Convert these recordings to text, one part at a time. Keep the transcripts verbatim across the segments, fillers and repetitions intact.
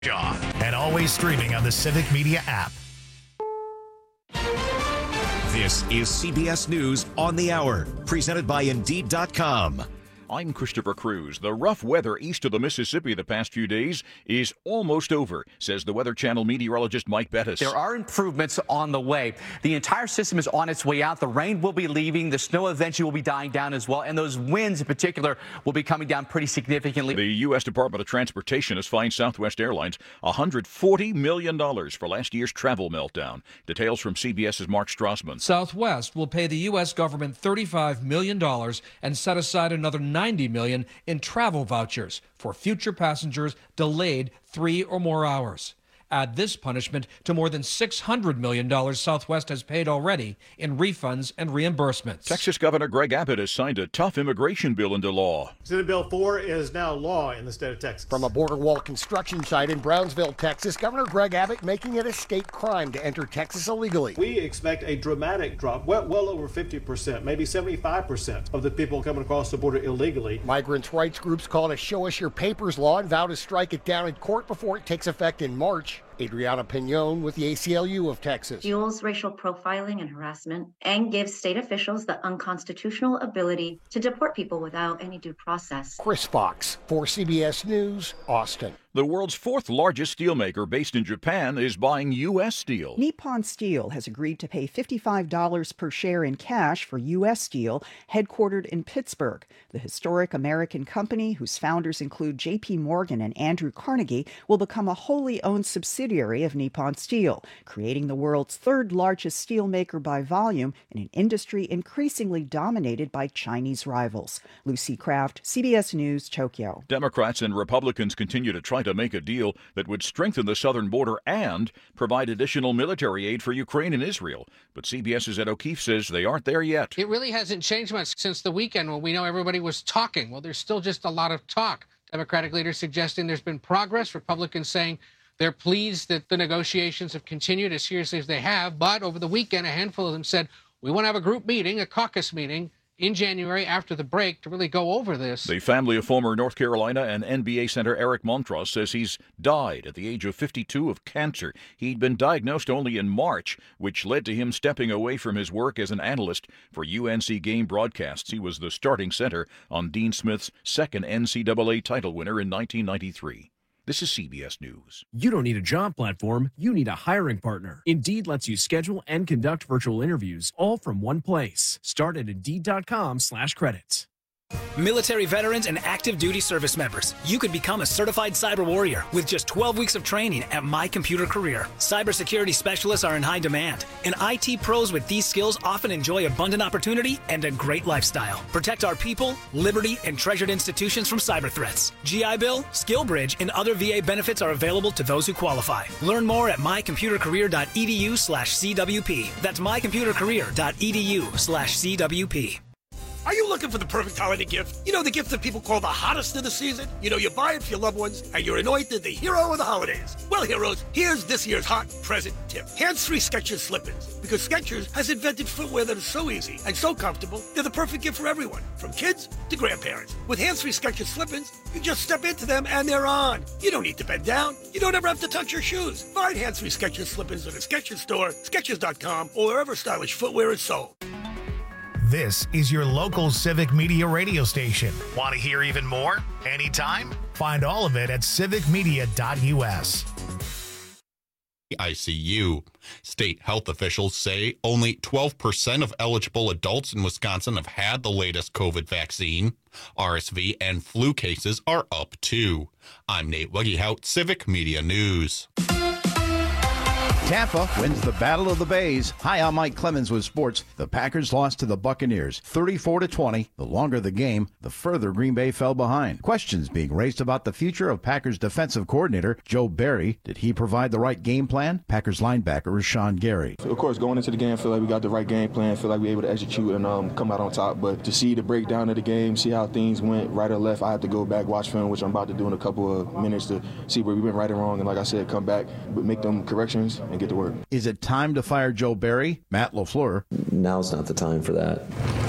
And always streaming on the Civic Media app. This is C B S News on the Hour, presented by Indeed dot com. I'm Christopher Cruz. The rough weather east of the Mississippi the past few days is almost over, says the Weather Channel meteorologist Mike Bettis. There are improvements on the way. The entire system is on its way out. The rain will be leaving. The snow eventually will be dying down as well. And those winds in particular will be coming down pretty significantly. The U S Department of Transportation has fined Southwest Airlines one hundred forty million dollars for last year's travel meltdown. Details from CBS's Mark Strassman. Southwest will pay the U S government thirty-five million dollars and set aside another ninety million dollars in travel vouchers for future passengers delayed three or more hours. Add this punishment to more than six hundred million dollars Southwest has paid already in refunds and reimbursements. Texas Governor Greg Abbott has signed a tough immigration bill into law. Senate Bill four is now law in the state of Texas. From a border wall construction site in Brownsville, Texas, Governor Greg Abbott making it a state crime to enter Texas illegally. We expect a dramatic drop, well, well over fifty percent, maybe seventy-five percent of the people coming across the border illegally. Migrants' rights groups call it a show us your papers law and vow to strike it down in court before it takes effect in March. Adriana Pinon with the A C L U of Texas. Fuels racial profiling and harassment and gives state officials the unconstitutional ability to deport people without any due process. Chris Fox for C B S News, Austin. The world's fourth largest steelmaker based in Japan is buying U S steel. Nippon Steel has agreed to pay fifty-five dollars per share in cash for U S Steel, headquartered in Pittsburgh. The historic American company, whose founders include J P Morgan and Andrew Carnegie, will become a wholly owned subsidiary of Nippon Steel, creating the world's third largest steelmaker by volume in an industry increasingly dominated by Chinese rivals. Lucy Kraft, C B S News, Tokyo. Democrats and Republicans continue to try to make a deal that would strengthen the southern border and provide additional military aid for Ukraine and Israel. But CBS's Ed O'Keefe says they aren't there yet. It really hasn't changed much since the weekend when we know everybody was talking. Well, there's still just a lot of talk. Democratic leaders suggesting there's been progress. Republicans saying they're pleased that the negotiations have continued as seriously as they have. But over the weekend, a handful of them said, we want to have a group meeting, a caucus meeting, in January after the break to really go over this. The family of former North Carolina and N B A center Eric Montross says he's died at the age of fifty-two of cancer. He'd been diagnosed only in March, which led to him stepping away from his work as an analyst for U N C game broadcasts. He was the starting center on Dean Smith's second N C double A title winner in nineteen ninety-three. This is C B S News. You don't need a job platform. You need a hiring partner. Indeed lets you schedule and conduct virtual interviews all from one place. Start at Indeed.com slash credits. Military veterans and active duty service members, you could become a certified cyber warrior with just twelve weeks of training at My Computer Career. Cybersecurity specialists are in high demand, and I T pros with these skills often enjoy abundant opportunity and a great lifestyle. Protect our people, liberty, and treasured institutions from cyber threats. G I Bill, SkillBridge, and other V A benefits are available to those who qualify. Learn more at mycomputercareer.edu slash CWP. That's mycomputercareer.edu slash CWP. Are you looking for the perfect holiday gift? You know, the gift that people call the hottest of the season? You know, you buy it for your loved ones, and you're anointed the hero of the holidays. Well, heroes, here's this year's hot present tip. Hands-free Skechers slip-ins. Because Skechers has invented footwear that is so easy and so comfortable, they're the perfect gift for everyone, from kids to grandparents. With hands-free Skechers slip-ins, you just step into them and they're on. You don't need to bend down. You don't ever have to touch your shoes. Find hands-free Skechers slip-ins at a Skechers store, Skechers dot com, or wherever stylish footwear is sold. This is your local Civic Media radio station. Want to hear even more? Anytime? Find all of it at civic media dot U S. I C U. State health officials say only twelve percent of eligible adults in Wisconsin have had the latest COVID vaccine. R S V and flu cases are up too. I'm Nate Weggehout, Civic Media News. Tampa wins the Battle of the Bays. Hi, I'm Mike Clemens with sports. The Packers lost to the Buccaneers thirty-four to twenty. The longer the game, the further Green Bay fell behind. Questions being raised about the future of Packers defensive coordinator Joe Barry. Did he provide the right game plan? Packers linebacker Rashawn Gary. Of course, going into the game, I feel like we got the right game plan. I feel like we were able to execute and um, come out on top. But to see the breakdown of the game, see how things went right or left, I have to go back, watch film, which I'm about to do in a couple of minutes to see where we went right and wrong. And like I said, come back, but make them corrections and get to work. Is it time to fire Joe Barry? Matt LaFleur. Now's not the time for that.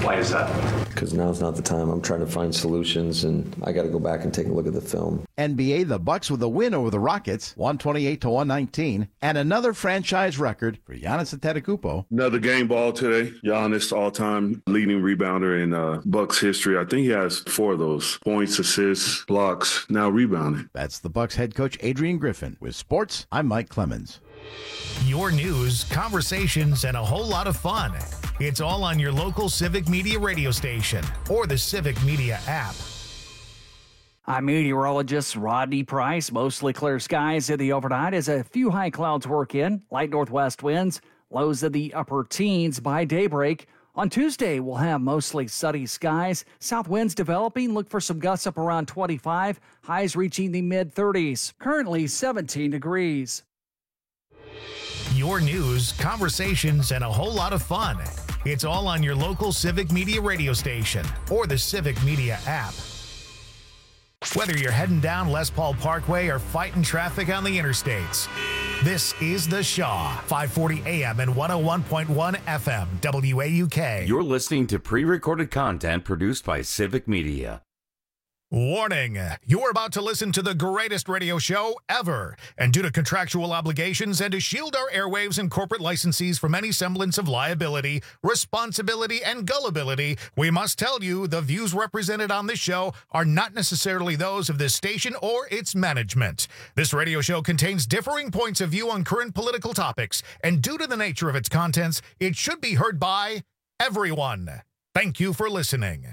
Why is that? Because now's not the time. I'm trying to find solutions, and I got to go back and take a look at the film. N B A, the Bucks with a win over the Rockets, one twenty-eight to one nineteen, and another franchise record for Giannis Antetokounmpo. Another game ball today. Giannis, all-time leading rebounder in uh, Bucks history. I think he has four of those: points, assists, blocks, now rebounding. That's the Bucks head coach Adrian Griffin. With sports, I'm Mike Clemens. Your news, conversations, and a whole lot of fun. It's all on your local Civic Media radio station or the Civic Media app. I'm meteorologist Rodney Price. Mostly clear skies in the overnight as a few high clouds work in. Light northwest winds, lows in the upper teens by daybreak. On Tuesday, we'll have mostly sunny skies. South winds developing. Look for some gusts up around twenty-five. Highs reaching the mid thirties. Currently seventeen degrees. Your news, conversations, and a whole lot of fun. It's all on your local Civic Media radio station or the Civic Media app. Whether you're heading down Les Paul Parkway or fighting traffic on the interstates, this is The Shaw, five forty A M and one oh one point one F M, W A U K. You're listening to pre-recorded content produced by Civic Media. Warning, you're about to listen to the greatest radio show ever. And due to contractual obligations and to shield our airwaves and corporate licensees from any semblance of liability, responsibility, and gullibility, we must tell you the views represented on this show are not necessarily those of this station or its management. This radio show contains differing points of view on current political topics, and due to the nature of its contents, it should be heard by everyone. Thank you for listening.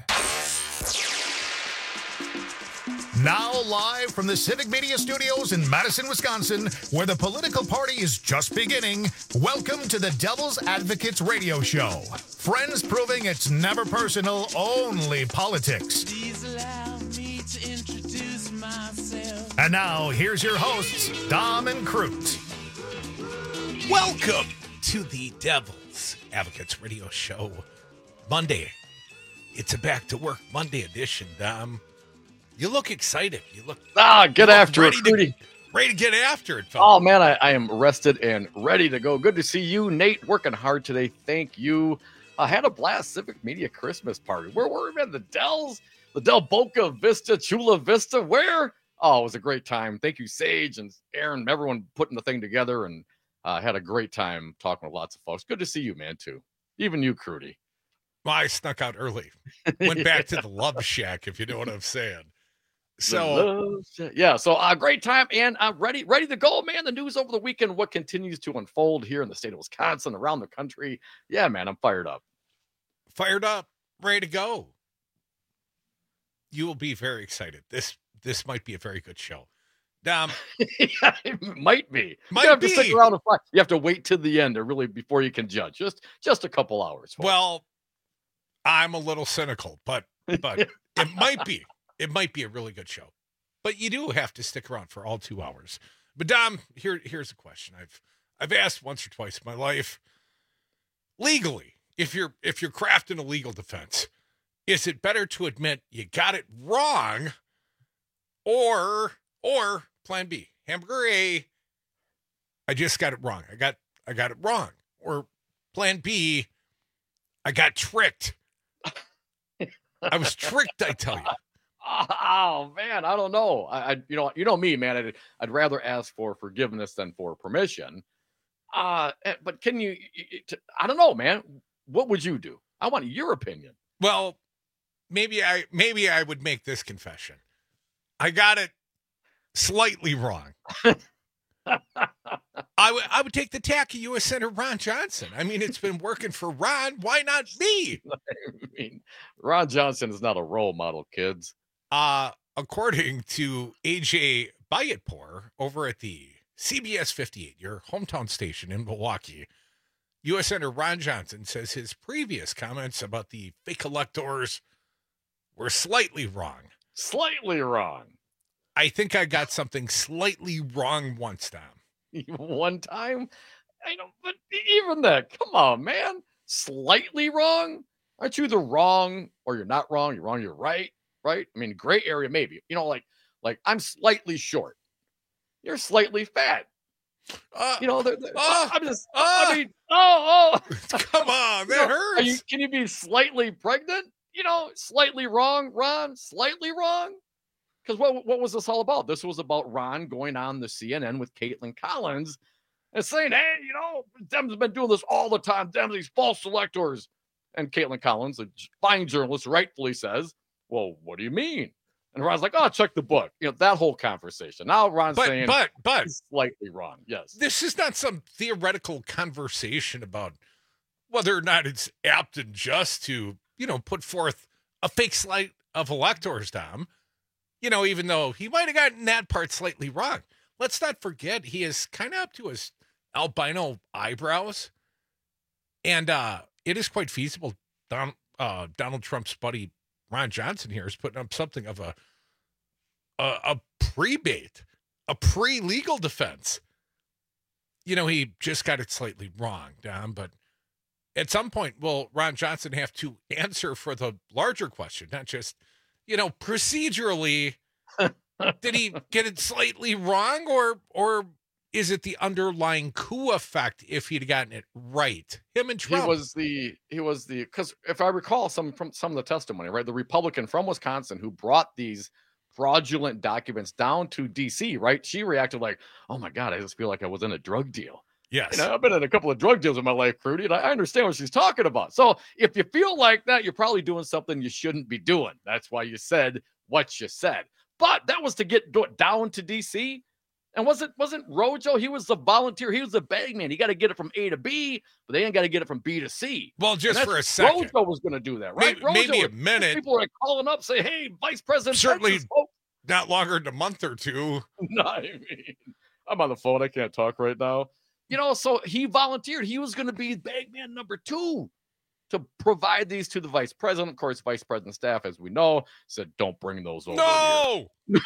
Now live from the Civic Media Studios in Madison, Wisconsin, where the political party is just beginning, welcome to the Devil's Advocates Radio Show. Friends proving it's never personal, only politics. Please allow me to introduce myself. And now, here's your hosts, Dom and Crute. Welcome to the Devil's Advocates Radio Show. Monday. It's a Back to Work Monday edition, Dom. You look excited. You look ah, get after ready it, to, Rudy. Ready to get after it, fella. Oh man, I, I am rested and ready to go. Good to see you, Nate. Working hard today. Thank you. I had a blast. Civic Media Christmas party. Where were we, man? The Dells, the Del Boca Vista, Chula Vista. Where? Oh, it was a great time. Thank you, Sage and Aaron, everyone putting the thing together, and uh, had a great time talking with lots of folks. Good to see you, man. Too. Even you, Crudy. Well, I snuck out early. Went back to the Love Shack, if you know what I'm saying. So yeah, so a uh, great time, and I'm uh, ready, ready to go, man. The news over the weekend, what continues to unfold here in the state of Wisconsin, around the country. Yeah, man, I'm fired up. Fired up, ready to go. You will be very excited. This this might be a very good show. Um, yeah, it might be. Might you have be. to stick around and find. You have to wait till the end, or really before you can judge. Just just a couple hours. Folks. Well, I'm a little cynical, but but it might be. It might be a really good show, but you do have to stick around for all two hours. But Dom, here, here's a question I've I've asked once or twice in my life. Legally, if you're if you're crafting a legal defense, is it better to admit you got it wrong, or or Plan B, Hamburger A, I just got it wrong. I got I got it wrong, or Plan B, I got tricked. I was tricked, I tell you. Oh man, I don't know. I, I you know, you know me, man. I'd, I'd rather ask for forgiveness than for permission. Uh, but can you? I don't know, man. What would you do? I want your opinion. Well, maybe I maybe I would make this confession. I got it slightly wrong. I would I would take the tack of U S Senator Ron Johnson. I mean, it's been working for Ron. Why not me? I mean, Ron Johnson is not a role model, kids. Uh, according to A J Bayatpour over at the C B S fifty-eight, your hometown station in Milwaukee, U S Senator Ron Johnson says his previous comments about the fake electors were slightly wrong. Slightly wrong. I think I got something slightly wrong once, Tom. One time? I don't, but even that, come on, man. Slightly wrong? Aren't you either wrong or you're not wrong? You're wrong, you're right, right? I mean, gray area, maybe. You know, like, like I'm slightly short. You're slightly fat. Uh, you know, they're, they're, uh, I'm just, uh, I mean, oh, oh. Come on, that You know, hurts. Are you, can you be slightly pregnant? You know, slightly wrong, Ron, slightly wrong. Because what, what was this all about? This was about Ron going on the C N N with Caitlin Collins and saying, hey, you know, Dems have been doing this all the time. Dems, these false electors. And Caitlin Collins, a fine journalist, rightfully says, well, what do you mean? And Ron's like, oh, check the book. You know, that whole conversation. Now Ron's But saying, but but he's slightly wrong. Yes. this is not some theoretical conversation about whether or not it's apt and just to, you know, put forth a fake slate of electors, Dom. You know, even though he might have gotten that part slightly wrong. Let's not forget he is kind of up to his albino eyebrows. And uh, it is quite feasible Don, uh, Donald Trump's buddy Ron Johnson here is putting up something of a a, a pre-bait, a pre-legal defense. You know, he just got it slightly wrong, Don, but at some point, will Ron Johnson have to answer for the larger question, not just, you know, procedurally, did he get it slightly wrong, or or is it the underlying coup effect if he'd gotten it right? Him and Trump. He was the he was the because if I recall some from some of the testimony, right? The Republican from Wisconsin who brought these fraudulent documents down to D C, right? She reacted like, "Oh my God, I just feel like I was in a drug deal." Yes, you know, I've been in a couple of drug deals in my life, Crudy, and I, I understand what she's talking about. So if you feel like that, you're probably doing something you shouldn't be doing. That's why you said what you said. But that was to get do- down to D C. And wasn't wasn't Rojo? He was the volunteer. He was the bagman. He got to get it from A to B, but they ain't got to get it from B to C. Well, just for a second, Rojo was going to do that, right? Maybe, Rojo, maybe a minute. People are like calling up, say, "Hey, Vice President." Certainly Texas, oh. not longer than a month or two. No, I mean, I'm on the phone. I can't talk right now. You know, so he volunteered. He was going to be bagman number two to provide these to the vice president. Of course, vice president staff, as we know, said, "Don't bring those over." No.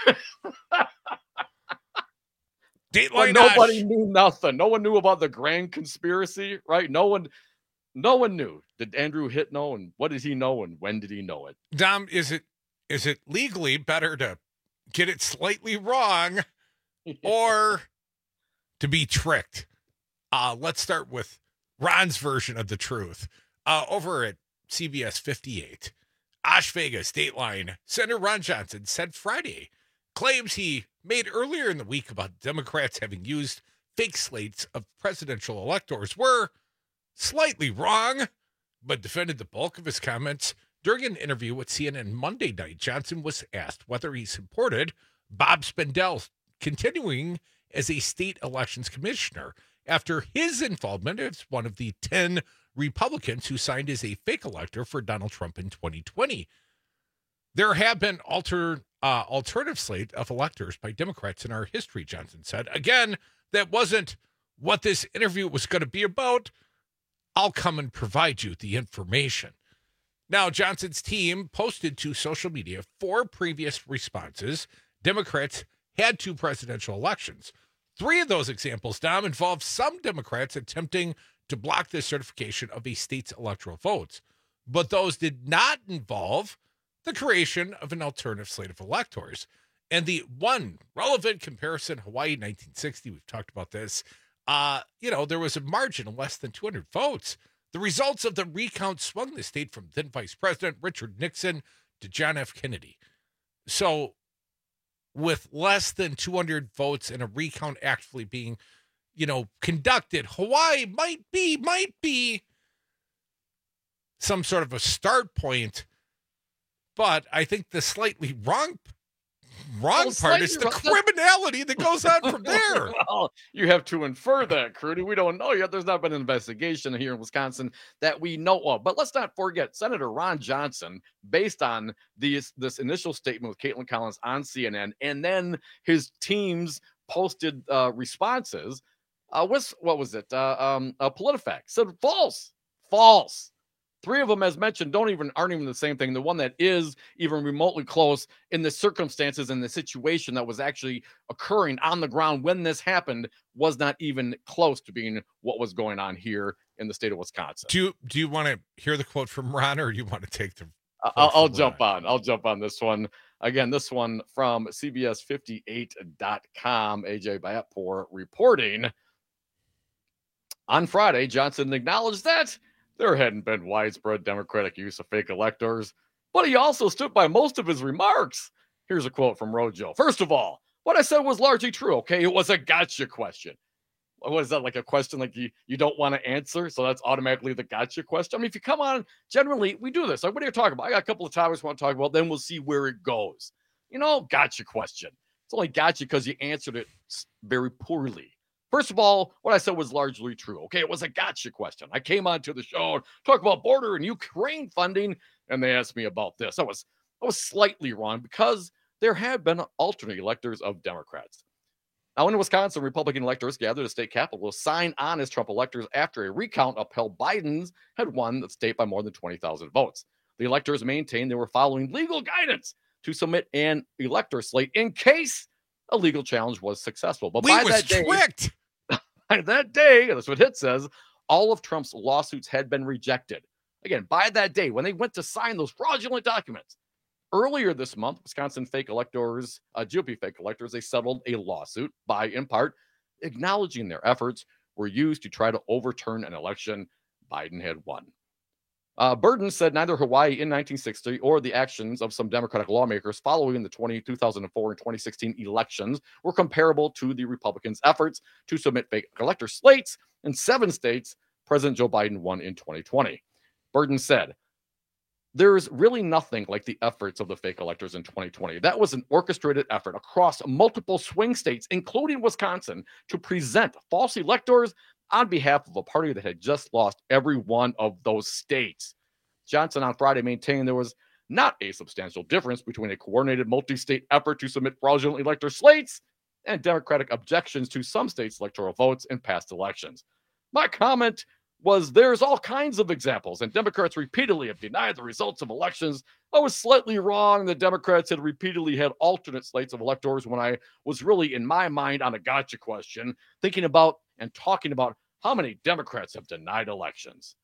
But nobody knew nothing. No one knew about the grand conspiracy, right? No one, no one knew. Did Andrew Hitt know, and what did he know, and when did he know it? Dom, is it is it legally better to get it slightly wrong or to be tricked? Uh, let's start with Ron's version of the truth. Uh, over at C B S fifty-eight, Osh Vegas, Dateline, Senator Ron Johnson said Friday claims he made earlier in the week about Democrats having used fake slates of presidential electors were slightly wrong, but defended the bulk of his comments. During an interview with C N N Monday night, Johnson was asked whether he supported Bob Spindell continuing as a state elections commissioner after his involvement as one of the ten Republicans who signed as a fake elector for Donald Trump in twenty twenty. There have been alter, uh, alternative slate of electors by Democrats in our history, Johnson said. Again, that wasn't what this interview was going to be about. I'll come and provide you the information. Now, Johnson's team posted to social media four previous responses Democrats had to presidential elections. Three of those examples, Dom, involved some Democrats attempting to block the certification of a state's electoral votes. But those did not involve the creation of an alternative slate of electors. And the one relevant comparison, Hawaii nineteen sixty, we've talked about this, uh, you know, there was a margin of less than two hundred votes. The results of the recount swung the state from then Vice President Richard Nixon to John F. Kennedy. So with less than two hundred votes and a recount actually being, you know, conducted, Hawaii might be, might be some sort of a start point. But I think the slightly wrong wrong Well, part is the slightly wrong- criminality that goes on from there. Well, you have to infer that, Crudy. We don't know yet. There's not been an investigation here in Wisconsin that we know of. But let's not forget Senator Ron Johnson, based on these, this initial statement with Caitlin Collins on C N N, and then his team's posted uh, responses, uh, with, what was it? Uh, um, uh, PolitiFact said false, false. Three of them, as mentioned, don't even aren't even the same thing. The one that is even remotely close in the circumstances and the situation that was actually occurring on the ground when this happened was not even close to being what was going on here in the state of Wisconsin. Do you, do you want to hear the quote from Ron, or do you want to take the I'll, I'll jump on. I'll jump on this one. Again, this one from C B S fifty-eight dot com, A J Bayatpour reporting. On Friday, Johnson acknowledged that there hadn't been widespread Democratic use of fake electors, but he also stood by most of his remarks. Here's a quote from Rojo. First of all, what I said was largely true, okay? It was a gotcha question. What is that, like a question like you, you don't want to answer? So that's automatically the gotcha question. I mean, if you come on, generally, we do this. Like, what are you talking about? I got a couple of topics I want to talk about, then we'll see where it goes. You know, gotcha question. It's only gotcha because you answered it very poorly. First of all, what I said was largely true, okay? It was a gotcha question. I came onto the show and talked about border and Ukraine funding, and they asked me about this. I was, I was slightly wrong because there have been alternate electors of Democrats. Now, in Wisconsin, Republican electors gathered at state capitol to sign on as Trump electors after a recount upheld Biden's had won the state by more than twenty thousand votes. The electors maintained they were following legal guidance to submit an elector slate in case a legal challenge was successful. But we by was that day, tricked. by that day, that's what Hit says, all of Trump's lawsuits had been rejected. Again, by that day, when they went to sign those fraudulent documents. Earlier this month, Wisconsin fake electors, uh, G O P fake electors, they settled a lawsuit by, in part, acknowledging their efforts were used to try to overturn an election Biden had won. Uh, Burden said neither Hawaii in nineteen sixty or the actions of some Democratic lawmakers following the twenty, two thousand four and twenty sixteen elections were comparable to the Republicans' efforts to submit fake elector slates in seven states President Joe Biden won in twenty twenty. Burden said, "There's really nothing like the efforts of the fake electors in twenty twenty. That was an orchestrated effort across multiple swing states, including Wisconsin, to present false electors on behalf of a party that had just lost every one of those states." Johnson on Friday maintained there was not a substantial difference between a coordinated multi-state effort to submit fraudulent elector slates and Democratic objections to some states' electoral votes in past elections. My comment was there's all kinds of examples, and Democrats repeatedly have denied the results of elections. I was slightly wrong. The Democrats had repeatedly had alternate slates of electors when I was really, in my mind, on a gotcha question, thinking about and talking about how many Democrats have denied elections.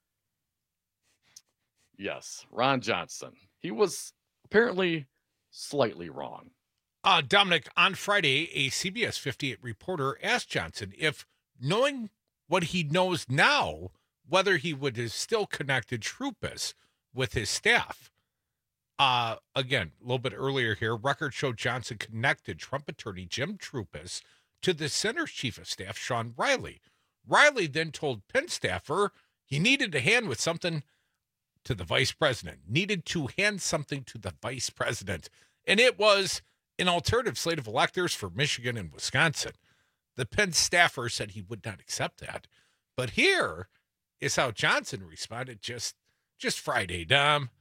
Yes, Ron Johnson. He was apparently slightly wrong. Uh, Dominic, on Friday, a C B S fifty-eight reporter asked Johnson if, knowing what he knows now, whether he would have still connected Troupis with his staff. Uh, again, a little bit earlier here, records show Johnson connected Trump attorney Jim Troupis to the Center's chief of staff, Sean Riley. Riley then told Pence staffer he needed to hand with something to the vice president, needed to hand something to the vice president. And it was an alternative slate of electors for Michigan and Wisconsin. The Pence staffer said he would not accept that. But here is how Johnson responded just, just Friday, Dom.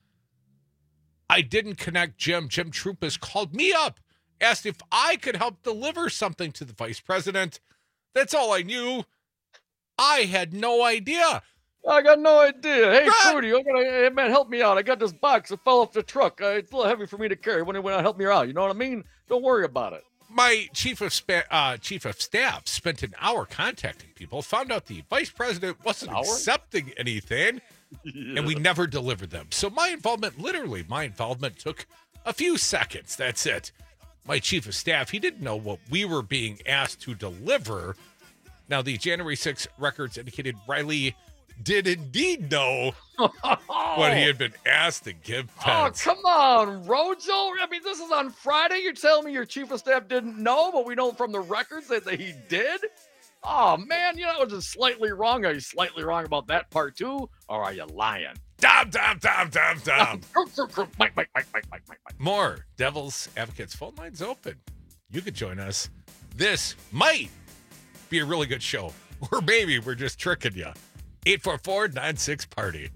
I didn't connect Jim. Jim Troupis called me up, asked if I could help deliver something to the vice president. That's all I knew. I had no idea. I got no idea. Hey, Fruity, I'm gonna, hey, man, help me out. I got this box that fell off the truck. Uh, it's a little heavy for me to carry. When when I help me out, you know what I mean? Don't worry about it. My chief of spa- uh, chief of staff spent an hour contacting people, found out the vice president wasn't accepting anything, yeah. and we never delivered them. So my involvement, literally, my involvement took a few seconds. That's it. My chief of staff, he didn't know what we were being asked to deliver. Now, the January sixth records indicated Riley did indeed know what he had been asked to give Pence. Oh, come on, Rojo. I mean, this is on Friday. You're telling me your chief of staff didn't know, but we know from the records that, that he did? Oh, man, you know, I was just slightly wrong. Are you slightly wrong about that part, too? Or are you lying? Dom, Dom, Dom, Dom, Dom. Mike, Mike, Mike, Mike, Mike, Mike. More Devil's Advocates phone lines open. You could join us. This might be a really good show. Or maybe we're just tricking you. eight four four, nine six, party.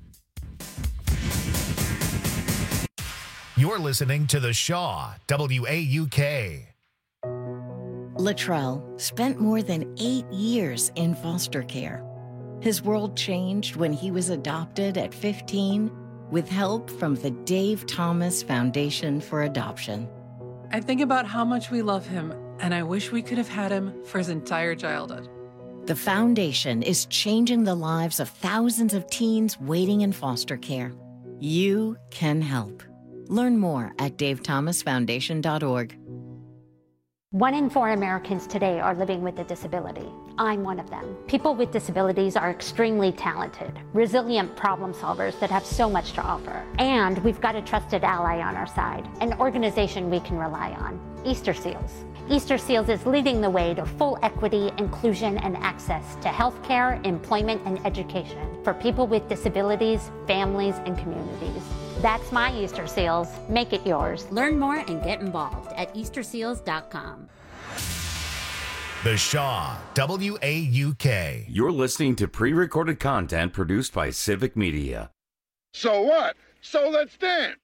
You're listening to The Shaw, W A U K. Latrell spent more than eight years in foster care. His world changed when he was adopted at fifteen with help from the Dave Thomas Foundation for Adoption. I think about how much we love him, and I wish we could have had him for his entire childhood. The foundation is changing the lives of thousands of teens waiting in foster care. You can help. Learn more at dave thomas foundation dot org. One in four Americans today are living with a disability. I'm one of them. People with disabilities are extremely talented, resilient problem solvers that have so much to offer. And we've got a trusted ally on our side, an organization we can rely on, Easter Seals. Easter Seals is leading the way to full equity, inclusion, and access to healthcare, employment, and education for people with disabilities, families, and communities. That's my Easter Seals. Make it yours. Learn more and get involved at easter seals dot com. The Shaw, W A U K. You're listening to pre-recorded content produced by Civic Media. So what? So let's dance.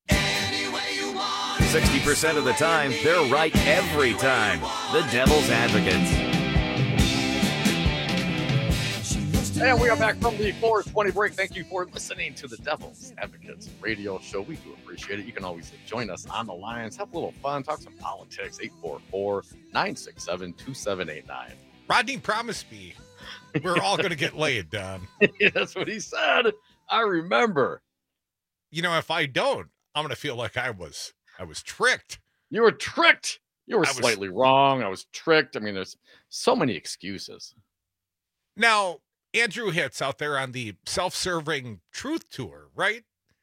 sixty percent of the time, they're right every time. The Devil's Advocates. And we are back from the four twenty break. Thank you for listening to the Devil's Advocates radio show. We do appreciate it. You can always join us on the lines, have a little fun, talk some politics. eight four four, nine six seven, two seven eight nine. Rodney promised me we're all going to get laid, Don. That's what he said. I remember. You know, if I don't, I'm going to feel like I was I was tricked. You were tricked. You were I was- slightly wrong. I was tricked. I mean, there's so many excuses. Now, Andrew Hitz out there on the self-serving truth tour, right?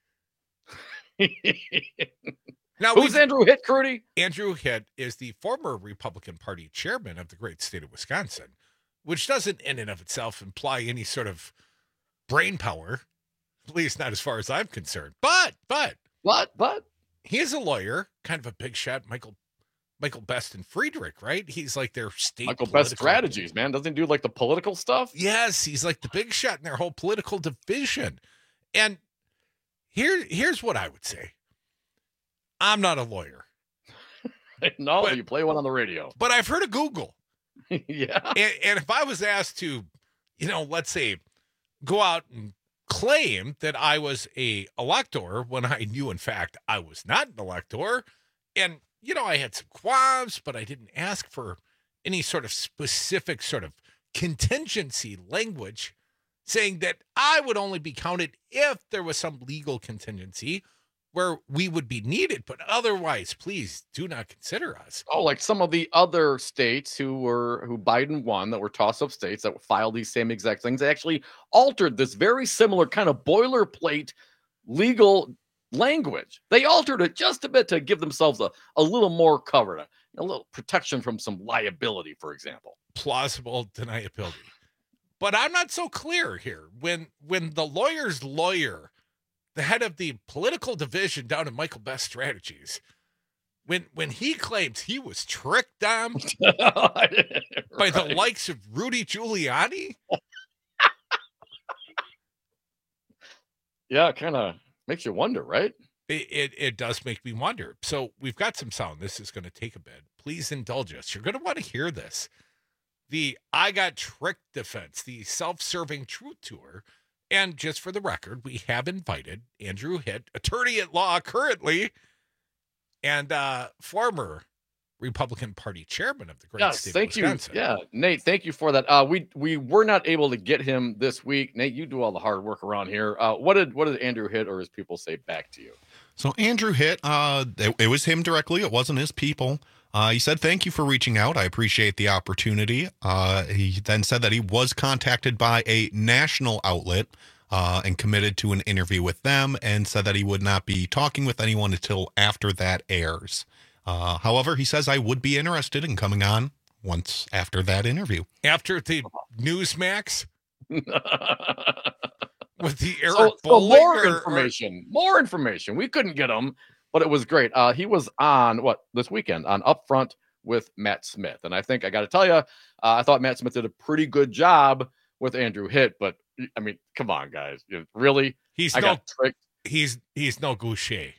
Now, Who's we've- Andrew Hitt, Crudy? Andrew Hitt is the former Republican Party chairman of the great state of Wisconsin, which doesn't in and of itself imply any sort of brain power, at least not as far as I'm concerned. But, but, what, but he is a lawyer, kind of a big shot, Michael Michael Best and Friedrich, right? He's like their state Michael Best political- strategies, man. Doesn't he do like the political stuff? Yes, he's like the big shot in their whole political division. And here, here's what I would say. I'm not a lawyer. No, But- you play one on the radio. But I've heard of Google. Yeah. And, and if I was asked to, you know, let's say, go out and claim that I was a elector when I knew, in fact, I was not an elector, and, you know, I had some qualms, but I didn't ask for any sort of specific sort of contingency language saying that I would only be counted if there was some legal contingency where we would be needed. But otherwise, please do not consider us. Oh, like some of the other states who were who Biden won that were toss-up states that filed these same exact things. They actually altered this very similar kind of boilerplate legal language. They altered it just a bit to give themselves a, a little more cover, a, a little protection from some liability, for example. Plausible deniability. But I'm not so clear here. When when the lawyer's lawyer, the head of the political division down in Michael Best Strategies, when when he claims he was tricked on by the likes of Rudy Giuliani, yeah, kind of makes you wonder, right? It, it it does make me wonder. So we've got some sound. This is going to take a bit. Please indulge us. You're going to want to hear this. The I got tricked defense, the self-serving truth tour. And just for the record, we have invited Andrew Hitt, attorney at law currently, and uh, former Republican Party chairman of the great Yes, state thank of you. Wisconsin. Yeah, Nate, thank you for that. Uh, we we were not able to get him this week. Nate, you do all the hard work around here. Uh, what did what did Andrew Hitt or his people say back to you? So Andrew Hitt, uh, it, it was him directly. It wasn't his people. Uh, he said, thank you for reaching out. I appreciate the opportunity. Uh, he then said that he was contacted by a national outlet uh, and committed to an interview with them, and said that he would not be talking with anyone until after that airs. Uh, however, he says I would be interested in coming on once after that interview. After the Newsmax with the Eric So, so Bolling more or- or- information, more information. We couldn't get him, but it was great. Uh, he was on what this weekend on Upfront with Matt Smith, and I think I got to tell you, uh, I thought Matt Smith did a pretty good job with Andrew Hitt. But I mean, come on, guys, You- really? He's I no got tricked. he's he's no Goucher.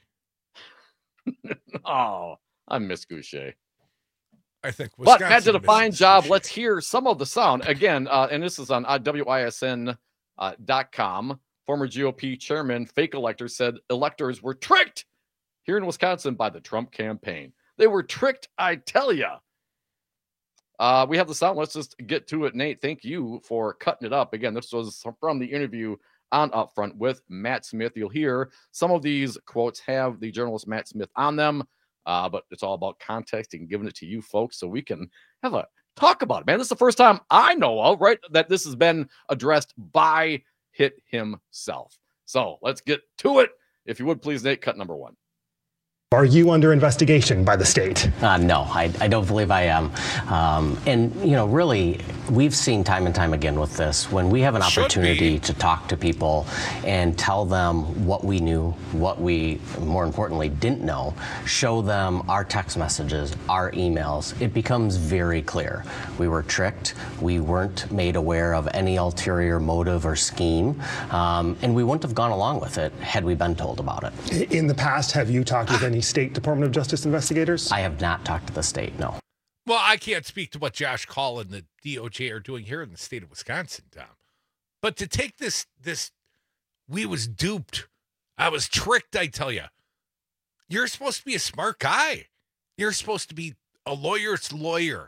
Oh, I miss Goucher. I think But Matt did a Wisconsin fine misses job. Goucher. Let's hear some of the sound again. Uh, and this is on uh, W I S N dot com. Former G O P chairman, fake elector, said electors were tricked here in Wisconsin by the Trump campaign. They were tricked, I tell ya. Uh, we have the sound. Let's just get to it. Nate, thank you for cutting it up. Again, this was from the interview on Upfront with Matt Smith. You'll hear some of these quotes have the journalist Matt Smith on them. Uh, but it's all about context and giving it to you folks so we can have a talk about it, man. This is the first time I know of, right, that this has been addressed by Hitt himself. So let's get to it. If you would please, Nate, cut number one. Are you under investigation by the state? Uh, no, I, I don't believe I am. Um, and, you know, really, we've seen time and time again with this, when we have an opportunity to talk to people and tell them what we knew, what we, more importantly, didn't know, show them our text messages, our emails, it becomes very clear. We were tricked. We weren't made aware of any ulterior motive or scheme. Um, and we wouldn't have gone along with it had we been told about it. In the past, have you talked with any State Department of Justice investigators? I have not talked to the state, no. Well, I can't speak to what Josh Call and the D O J are doing here in the state of Wisconsin, Tom. But to take this, this, we was duped. I was tricked, I tell you. You're supposed to be a smart guy. You're supposed to be a lawyer's lawyer.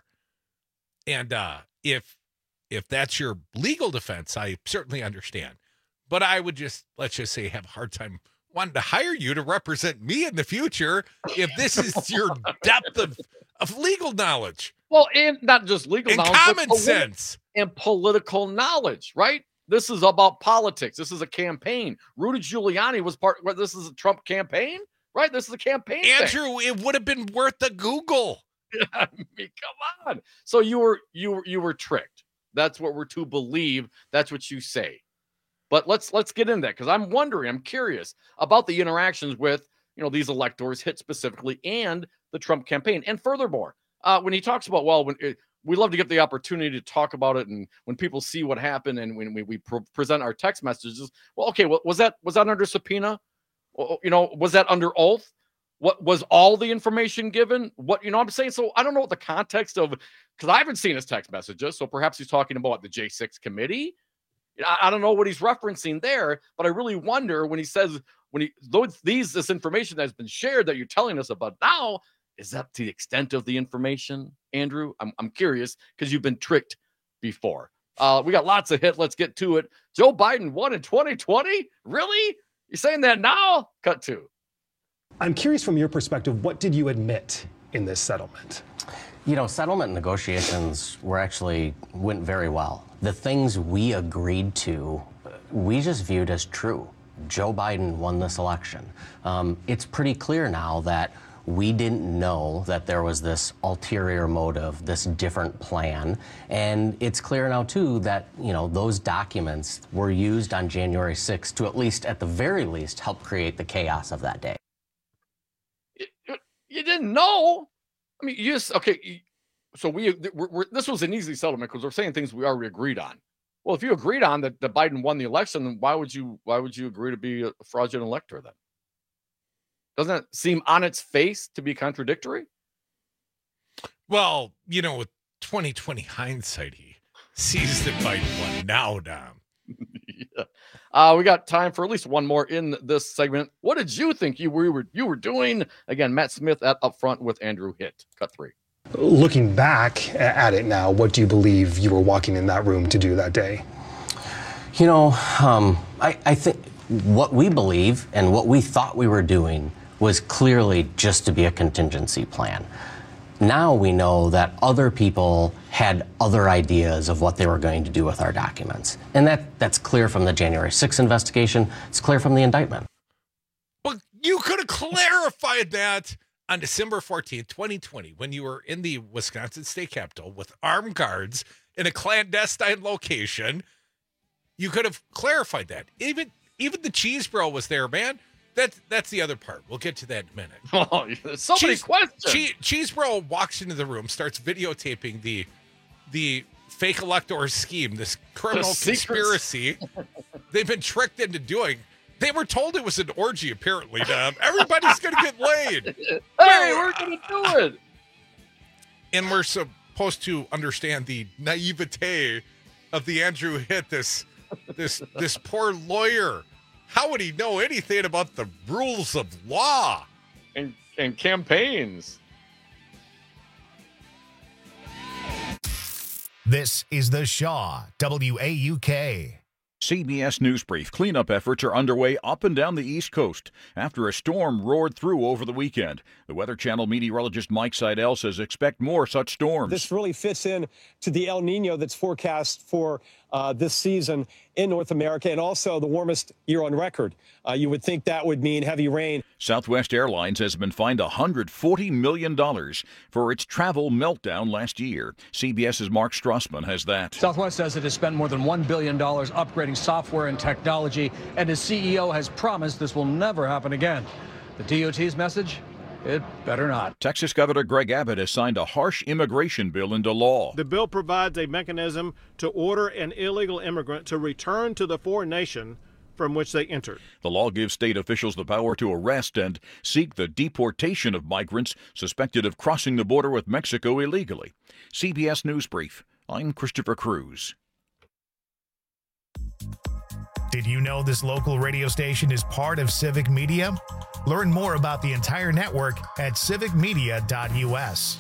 And uh, if if that's your legal defense, I certainly understand. But I would just, let's just say, have a hard time wanting to hire you to represent me in the future if this is your depth of, of legal knowledge. Well, and not just legal and knowledge, common but politi- sense. and political knowledge, right? This is about politics. This is a campaign. Rudy Giuliani was part, well, this is a Trump campaign, right? This is a campaign Andrew, thing. it would have been worth a Google. I mean, come on. So you were, you were, you were tricked. That's what we're to believe. That's what you say. But let's let's get into that, because I'm wondering, I'm curious about the interactions with, you know, these electors, Hitt specifically, and the Trump campaign. And furthermore, uh, when he talks about, well, when it, we love to get the opportunity to talk about it, and when people see what happened, and when we, we pre- present our text messages, well, okay, well, was that was that under subpoena? You know, was that under oath? What was all the information given? What, you know what I'm saying? So I don't know what the context of, because I haven't seen his text messages. So perhaps he's talking about the J six committee. I don't know what he's referencing there, but I really wonder when he says, when he, those, these, this information that's been shared that you're telling us about now, is that to the extent of the information, Andrew? I'm, I'm curious, because you've been tricked before. Uh, we got lots of hit. Let's get to it. Joe Biden won in twenty twenty? Really? You're saying that now? Cut two. I'm curious, from your perspective, what did you admit in this settlement? You know, settlement negotiations were actually went very well. The things we agreed to, we just viewed as true. Joe Biden won this election. Um, it's pretty clear now that we didn't know that there was this ulterior motive, this different plan. And it's clear now, too, that, you know, those documents were used on January sixth to, at least, at the very least, help create the chaos of that day. You, you didn't know? I mean, you just, okay, so we, we're, we're, this was an easy settlement because we're saying things we already agreed on. Well, if you agreed on that, that Biden won the election, then why would you, why would you agree to be a fraudulent elector then? Doesn't that seem on its face to be contradictory? Well, you know, with twenty twenty hindsight, he sees that Biden won now, Dom. yeah. Uh, we got time for at least one more in this segment. What did you think you were you were doing? Again, Matt Smith at up front with Andrew Hitt. Cut three. Looking back at it now, what do you believe you were walking in that room to do that day? You know, um, I, I think what we believe and what we thought we were doing was clearly just to be a contingency plan. Now we know that other people had other ideas of what they were going to do with our documents. And that, that's clear from the January sixth investigation. It's clear from the indictment. But you could have clarified that on December fourteenth, twenty twenty, when you were in the Wisconsin State Capitol with armed guards in a clandestine location. You could have clarified that. Even even the Cheese Bro was there, man. That's that's the other part. We'll get to that in a minute. Oh, there's so many questions. Cheese, Cheese Bro walks into the room, starts videotaping the the fake elector scheme, this criminal conspiracy they've been tricked into doing. They were told it was an orgy, apparently, Dom. Everybody's going to get laid. Hey, we're going to do it. And we're supposed to understand the naivete of the Andrew Hitt, this, this, this poor lawyer. How would he know anything about the rules of law? And, and campaigns. This is the Shaw W A U K. C B S News Brief. Cleanup efforts are underway up and down the East Coast after a storm roared through over the weekend. The Weather Channel meteorologist Mike Seidel says expect more such storms. This really fits in to the El Nino that's forecast for uh, this season in North America, and also the warmest year on record. Uh, you would think that would mean heavy rain. Southwest Airlines has been fined one hundred forty million dollars for its travel meltdown last year. CBS's Mark Strassman has that. Southwest says it has spent more than one billion dollars upgrading software and technology, and its C E O has promised this will never happen again. The D O T's message? It better not. Texas Governor Greg Abbott has signed a harsh immigration bill into law. The bill provides a mechanism to order an illegal immigrant to return to the foreign nation from which they entered. The law gives state officials the power to arrest and seek the deportation of migrants suspected of crossing the border with Mexico illegally. C B S News Brief. I'm Christopher Cruz. Did you know this local radio station is part of Civic Media? Learn more about the entire network at civic media dot U S.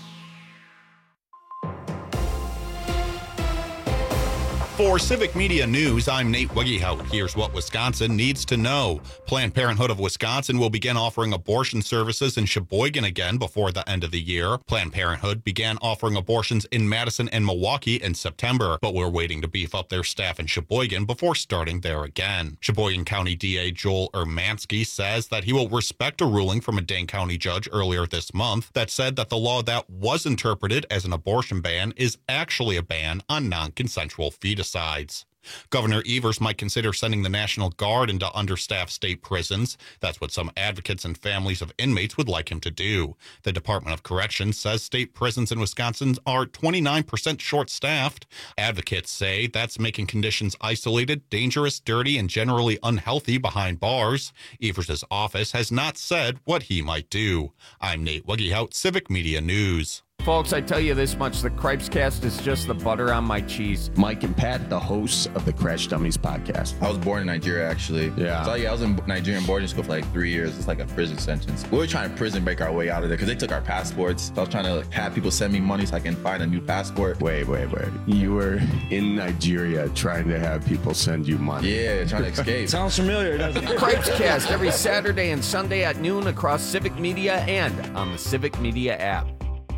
For Civic Media News, I'm Nate Wegehout. Here's what Wisconsin needs to know. Planned Parenthood of Wisconsin will begin offering abortion services in Sheboygan again before the end of the year. Planned Parenthood began offering abortions in Madison and Milwaukee in September, but we're waiting to beef up their staff in Sheboygan before starting there again. Sheboygan County D A Joel Ermansky says that he will respect a ruling from a Dane County judge earlier this month that said that the law that was interpreted as an abortion ban is actually a ban on non-consensual fetuses. Sides. Governor Evers might consider sending the National Guard into understaffed state prisons. That's what some advocates and families of inmates would like him to do. The Department of Corrections says state prisons in Wisconsin are twenty-nine percent short-staffed. Advocates say that's making conditions isolated, dangerous, dirty, and generally unhealthy behind bars. Evers' office has not said what he might do. I'm Nate Wegehout, Civic Media News. Folks, I tell you this much, the Cripes Cast is just the butter on my cheese. Mike and Pat, the hosts of the Crash Dummies podcast. I was born in Nigeria, actually. Yeah. So, yeah, I was in Nigerian boarding school for like three years. It's like a prison sentence. We were trying to prison break our way out of there because they took our passports. So I was trying to like, have people send me money so I can find a new passport. Wait, wait, wait. You were in Nigeria trying to have people send you money. Yeah, trying to escape. Sounds familiar, doesn't it? Cripes Cast every Saturday and Sunday at noon across Civic Media and on the Civic Media app.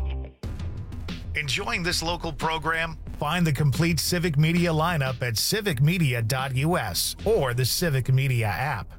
Enjoying this local program? Find the complete Civic Media lineup at civic media dot U S or the Civic Media app.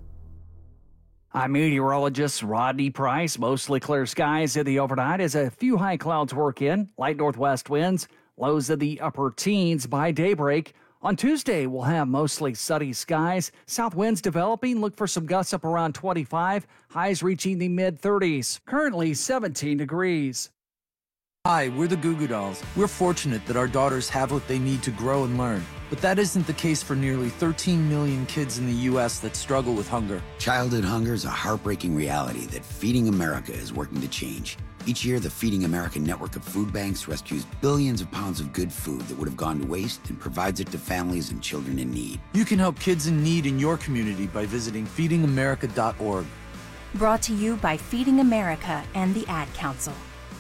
I'm meteorologist Rodney Price. Mostly clear skies in the overnight as a few high clouds work in. Light northwest winds, lows in the upper teens by daybreak. On Tuesday, we'll have mostly sunny skies. South winds developing. Look for some gusts up around twenty-five. Highs reaching the mid thirties. Currently seventeen degrees. Hi, we're the Goo Goo Dolls. We're fortunate that our daughters have what they need to grow and learn. But that isn't the case for nearly thirteen million kids in the U S that struggle with hunger. Childhood hunger is a heartbreaking reality that Feeding America is working to change. Each year, the Feeding America network of food banks rescues billions of pounds of good food that would have gone to waste and provides it to families and children in need. You can help kids in need in your community by visiting feeding america dot org. Brought to you by Feeding America and the Ad Council.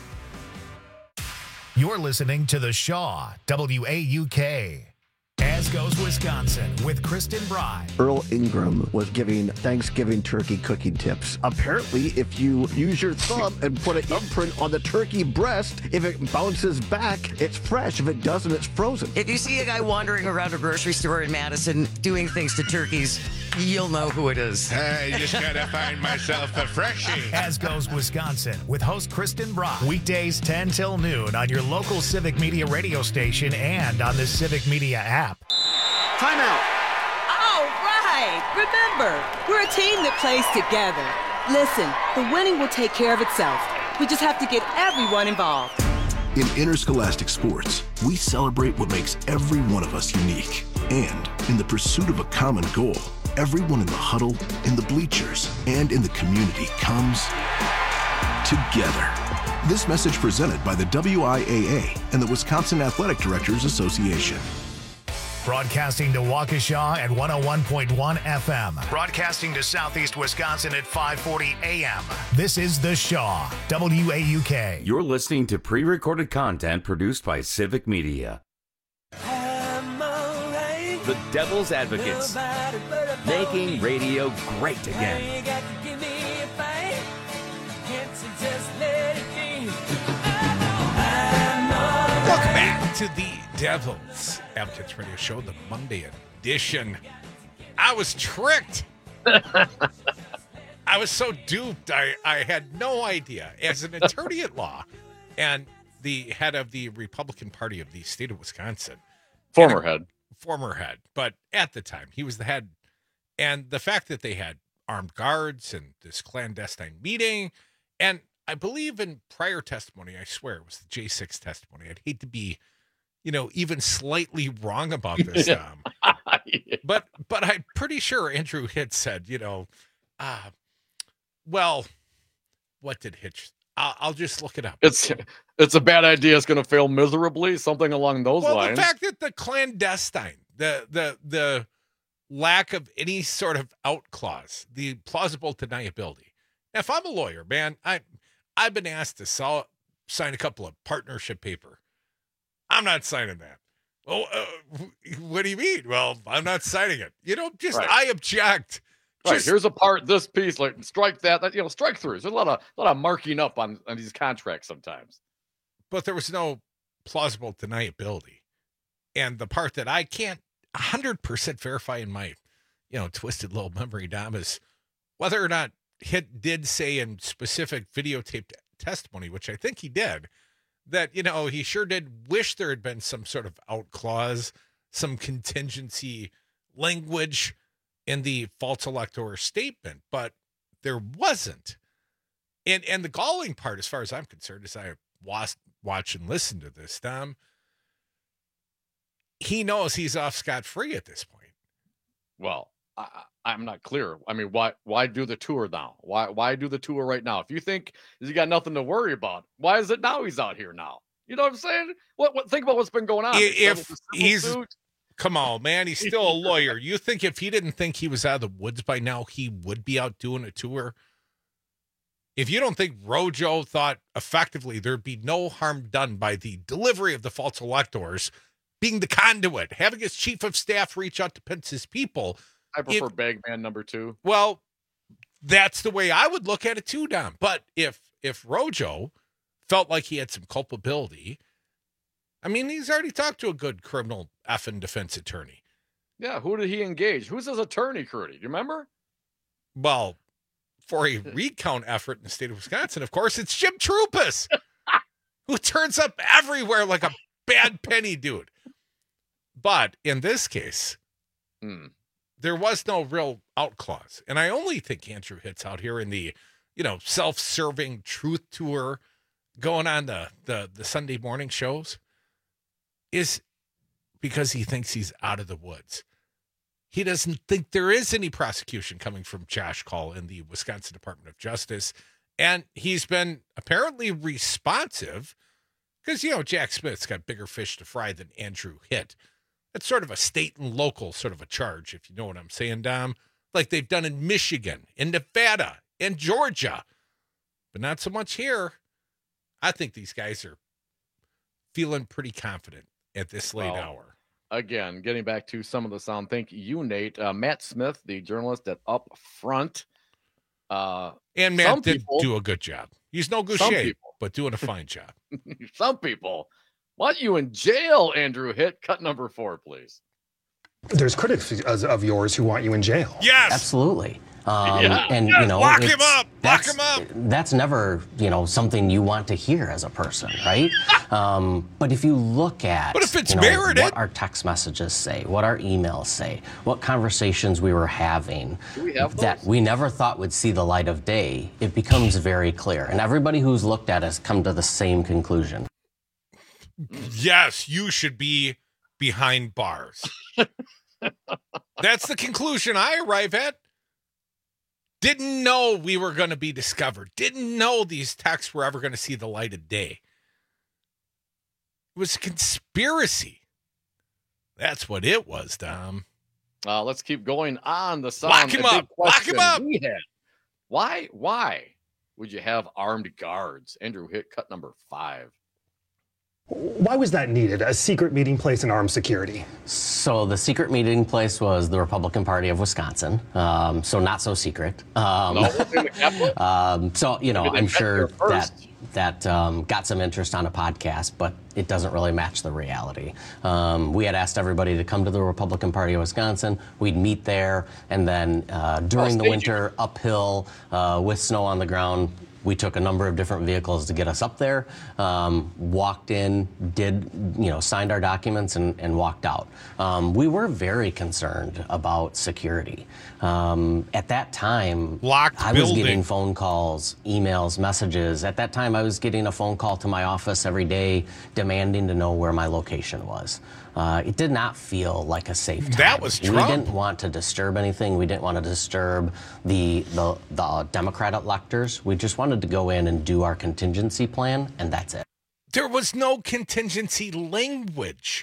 You're listening to The Shaw, W A U K. As Goes Wisconsin with Kristen Bry. Earl Ingram was giving Thanksgiving turkey cooking tips. Apparently, if you use your thumb and put an imprint on the turkey breast, if it bounces back, it's fresh. If it doesn't, it's frozen. If you see a guy wandering around a grocery store in Madison doing things to turkeys, you'll know who it is. I just gotta find myself a freshie. As Goes Wisconsin with host Kristen Brock. Weekdays ten till noon on your local Civic Media radio station and on the Civic Media app. Timeout. All right. Remember, we're a team that plays together. Listen, the winning will take care of itself. We just have to get everyone involved. In interscholastic sports, we celebrate what makes every one of us unique. And in the pursuit of a common goal, everyone in the huddle, in the bleachers, and in the community comes together. This message presented by the W I A A and the Wisconsin Athletic Directors Association. Broadcasting to Waukesha at one oh one point one F M. Broadcasting to Southeast Wisconsin at five forty A M. This is The Shaw, W A U K. You're listening to pre-recorded content produced by Civic Media. the Devil's Advocates, making radio great again. Welcome back to the Devil's Advocates Radio Show, the Monday edition. I was tricked. I was so duped. I, I had no idea. As an attorney at law and the head of the Republican Party of the state of Wisconsin. Former head. Former head. But at the time, he was the head. And the fact that they had armed guards and this clandestine meeting, and I believe in prior testimony, I swear it was the J six testimony. I'd hate to be, you know, even slightly wrong about this, Tom. yeah. But but I'm pretty sure Andrew Hitt said, you know, uh, well, what did Hitch? I'll, I'll just look it up. It's it's a bad idea. It's going to fail miserably. Something along those well, lines. The fact that the clandestine, the the the lack of any sort of out clause, the plausible deniability. Now, if I'm a lawyer, man, I I've been asked to saw, sign a couple of partnership paper. I'm not signing that. Oh, uh, what do you mean? Well, I'm not signing it. You know, just Right. I object. Right. Just, Here's a part, this piece, like strike that, that you know, strike throughs. There's a lot of a lot of marking up on, on these contracts sometimes. but there was no plausible deniability. And the part that I can't one hundred percent verify in my, you know, twisted little memory, Dom, is whether or not Hitt did say in specific videotaped testimony, which I think he did, that, you know, he sure did wish there had been some sort of out clause, some contingency language in the false elector statement, but there wasn't. And and the galling part, as far as I'm concerned, as I watch, watch and listen to this, Dom, he knows he's off scot-free at this point. Well, I, I'm not clear. I mean, why why do the tour now? Why why do the tour right now? If you think he's got nothing to worry about, why is it now he's out here now? You know what I'm saying? What, what think about what's been going on. If he's suit. Come on, man, he's still a lawyer. You think if he didn't think he was out of the woods by now, he would be out doing a tour? If you don't think Rojo thought effectively there'd be no harm done by the delivery of the false electors, being the conduit, having his chief of staff reach out to Pence's people. I prefer if, Bagman number two. Well, that's the way I would look at it too, Dom. But if if Rojo felt like he had some culpability, I mean, he's already talked to a good criminal effing defense attorney. Yeah, who did he engage? Who's his attorney, Curdy? Do you remember? Well, for a recount effort in the state of Wisconsin, of course, it's Jim Trupus, who turns up everywhere like a bad penny dude. But in this case, hmm. there was no real out clause. And I only think Andrew Hitt's out here in the, you know, self-serving truth tour going on the, the, the Sunday morning shows is because he thinks he's out of the woods. He doesn't think there is any prosecution coming from Josh Call in the Wisconsin Department of Justice. And he's been apparently responsive because, you know, Jack Smith's got bigger fish to fry than Andrew Hitt. That's sort of a state and local sort of a charge, if you know what I'm saying, Dom. Like they've done in Michigan, in Nevada, in Georgia. But not so much here. I think these guys are feeling pretty confident at this late well, hour. Again, getting back to some of the sound. Thank you, Nate. Uh, Matt Smith, the journalist at Up Front. Uh, and Matt did people, do a good job. He's no Goucher, but doing a fine job. Some people want you in jail, Andrew Hitt. Cut number four, please. There's critics of yours who want you in jail. Yes, absolutely. Um, yeah. And yes. you know, lock him up. Lock him up. That's never, you know, something you want to hear as a person, right? um, but if you look at, but if it's you know, merited, what our text messages say, what our emails say, what conversations we were having, Do we have that those? we never thought would see the light of day, it becomes very clear, and everybody who's looked at us come to the same conclusion. Yes, you should be behind bars. That's the conclusion I arrive at. Didn't know we were going to be discovered. Didn't know these texts were ever going to see the light of day. It was a conspiracy. That's what it was, Dom. Uh, let's keep going on the sound. Lock him A big up. Lock him question up. we had. Why? Why would you have armed guards? Andrew Hitt, cut number five. Why was that needed, a secret meeting place in armed security? So the secret meeting place was the Republican Party of Wisconsin, um, so not so secret. Um, No, it was in the Capitol? um, so, you know, Maybe they I'm met sure there first. that that um, got some interest on a podcast, but it doesn't really match the reality. Um, we had asked everybody to come to the Republican Party of Wisconsin. We'd meet there, and then uh, during the staging. winter, uphill uh, with snow on the ground, we took a number of different vehicles to get us up there, um, walked in, did, you know, signed our documents and, and walked out. Um, we were very concerned about security. Um, at that time, Locked I was building. getting phone calls, emails, messages. At that time, I was getting a phone call to my office every day demanding to know where my location was. Uh, it did not feel like a safe time. That was We Trump. didn't want to disturb anything. We didn't want to disturb the, the, the Democrat electors. We just wanted to go in and do our contingency plan, and that's it. There was no contingency language.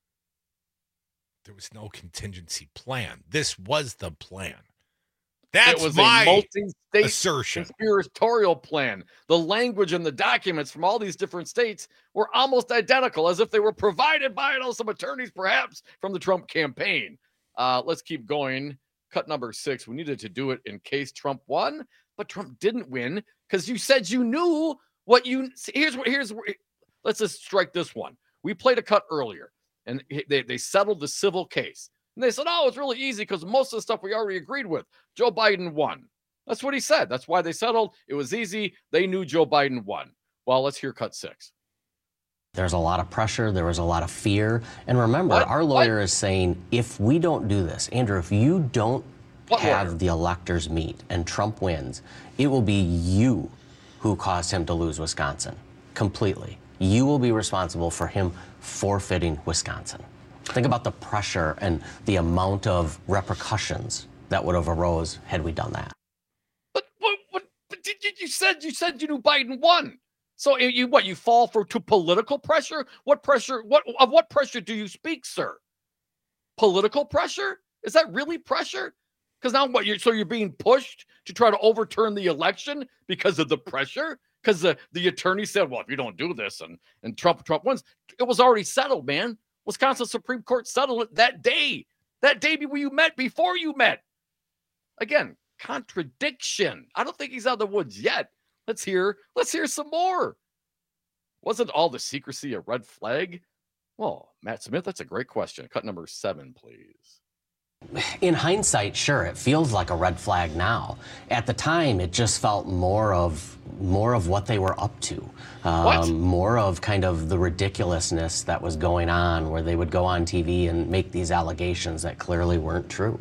There was no contingency plan. This was the plan. That's it was my a multi-state assertion. conspiratorial plan. The language and the documents from all these different states were almost identical, as if they were provided by, you know, some attorneys, perhaps, from the Trump campaign. Uh, let's keep going. Cut number six. We needed to do it in case Trump won, but Trump didn't win because you said you knew what you. Here's what. Here's. Let's just strike this one. We played a cut earlier, and they they settled the civil case. And they said, oh, it's really easy because most of the stuff we already agreed with. Joe Biden won. That's what he said. That's why they settled. It was easy. They knew Joe Biden won. Well, let's hear cut six. There's a lot of pressure. There was a lot of fear. And remember, What? our lawyer is saying, if we don't do this, Andrew, if you don't What have lawyer? the electors meet and Trump wins, it will be you who caused him to lose Wisconsin completely. You will be responsible for him forfeiting Wisconsin. Think about the pressure and the amount of repercussions that would have arose had we done that. But what? What? But you, you said you said you knew Biden won. So you what? You fall for to political pressure? What pressure? What of what pressure do you speak, sir? Political pressure? Is that really pressure? Because now what? You're so you're being pushed to try to overturn the election because of the pressure? Because the, the attorney said, well, if you don't do this and and Trump Trump wins, it was already settled, man. Wisconsin Supreme Court settled it that day. That day before you met, before you met. Again, contradiction. I don't think he's out of the woods yet. Let's hear, let's hear some more. Wasn't all the secrecy a red flag? Well, Matt Smith, that's a great question. Cut number seven, please. In hindsight, sure, it feels like a red flag now. At the time, it just felt more of more of what they were up to, um, What? more of kind of the ridiculousness that was going on, where they would go on T V and make these allegations that clearly weren't true.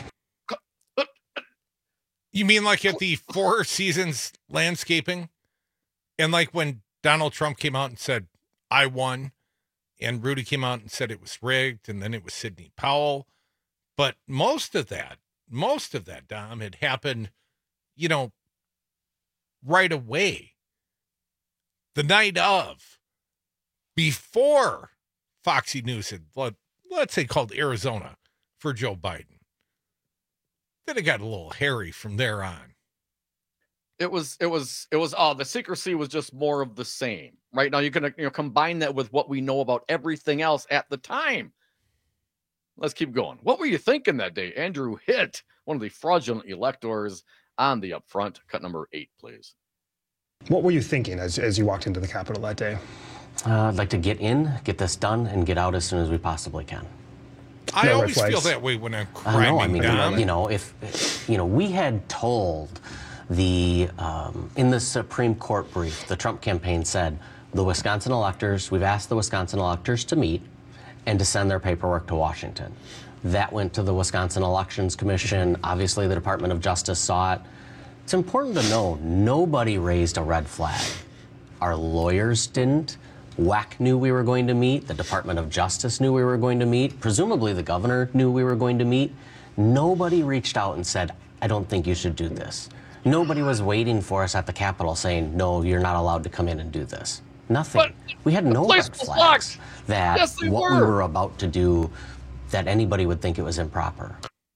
You mean like at the Four Seasons landscaping? And like when Donald Trump came out and said, I won, and Rudy came out and said it was rigged, and then it was Sidney Powell. But most of that, most of that, Dom, had happened, you know, right away. The night of, before Foxy News had, let, let's say, called Arizona for Joe Biden. Then it got a little hairy from there on. It was, it was, it was, oh, the secrecy was just more of the same. Right now, you can you know, combine that with what we know about everything else at the time. Let's keep going. What were you thinking that day? Andrew hit one of the fraudulent electors on the upfront. Cut number eight, please. What were you thinking as, as you walked into the Capitol that day? Uh, I'd like to get in, get this done, and get out as soon as we possibly can. I No red always feel flags. that way when I'm I know. I criming mean, Dom. you know, if you know, we had told the um, in the Supreme Court brief, the Trump campaign said the Wisconsin electors. We've asked the Wisconsin electors to meet and to send their paperwork to Washington. That went to the Wisconsin Elections Commission. Obviously, the Department of Justice saw it. It's important to know nobody raised a red flag. Our lawyers didn't. W A C knew we were going to meet. The Department of Justice knew we were going to meet. Presumably, the governor knew we were going to meet. Nobody reached out and said, I don't think you should do this. Nobody was waiting for us at the Capitol saying, no, you're not allowed to come in and do this. Nothing. But we had no place red was flags locked. that Yes, they what we were. were about to do, that anybody would think it was improper.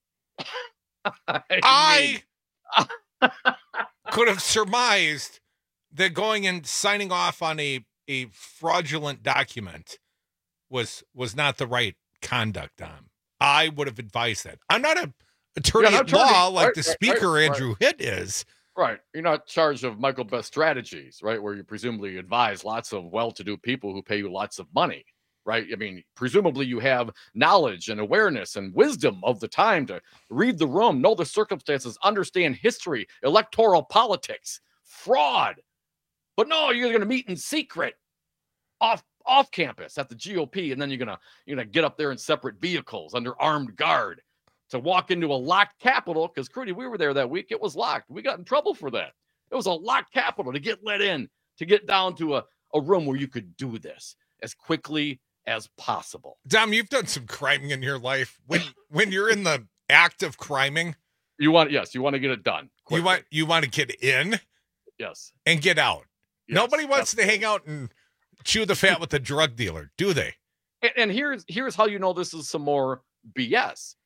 I could have surmised that going and signing off on a a fraudulent document was was not the right conduct on. I would have advised that. I'm not an attorney Yeah, at not attorney. law like Right, the right, speaker, right, Andrew Hitt, is. Right. You're not charged of Michael Best strategies, right? Where you presumably advise lots of well-to-do people who pay you lots of money, right? I mean, presumably you have knowledge and awareness and wisdom of the time to read the room, know the circumstances, understand history, electoral politics, fraud. But no, you're going to meet in secret off off campus at the G O P, and then you're gonna you're gonna get up there in separate vehicles under armed guard to walk into a locked Capitol, because Crudy, we were there that week. It was locked. We got in trouble for that. It was a locked Capitol to get let in, to get down to a, a room where you could do this as quickly as possible. Dom, you've done some criming in your life. When when you're in the act of criming, you want yes, you want to get it done. You want you want to get in, yes, and get out. Yes, Nobody wants absolutely. to hang out and chew the fat with the drug dealer, do they? And, and here's here's how you know this is some more B S.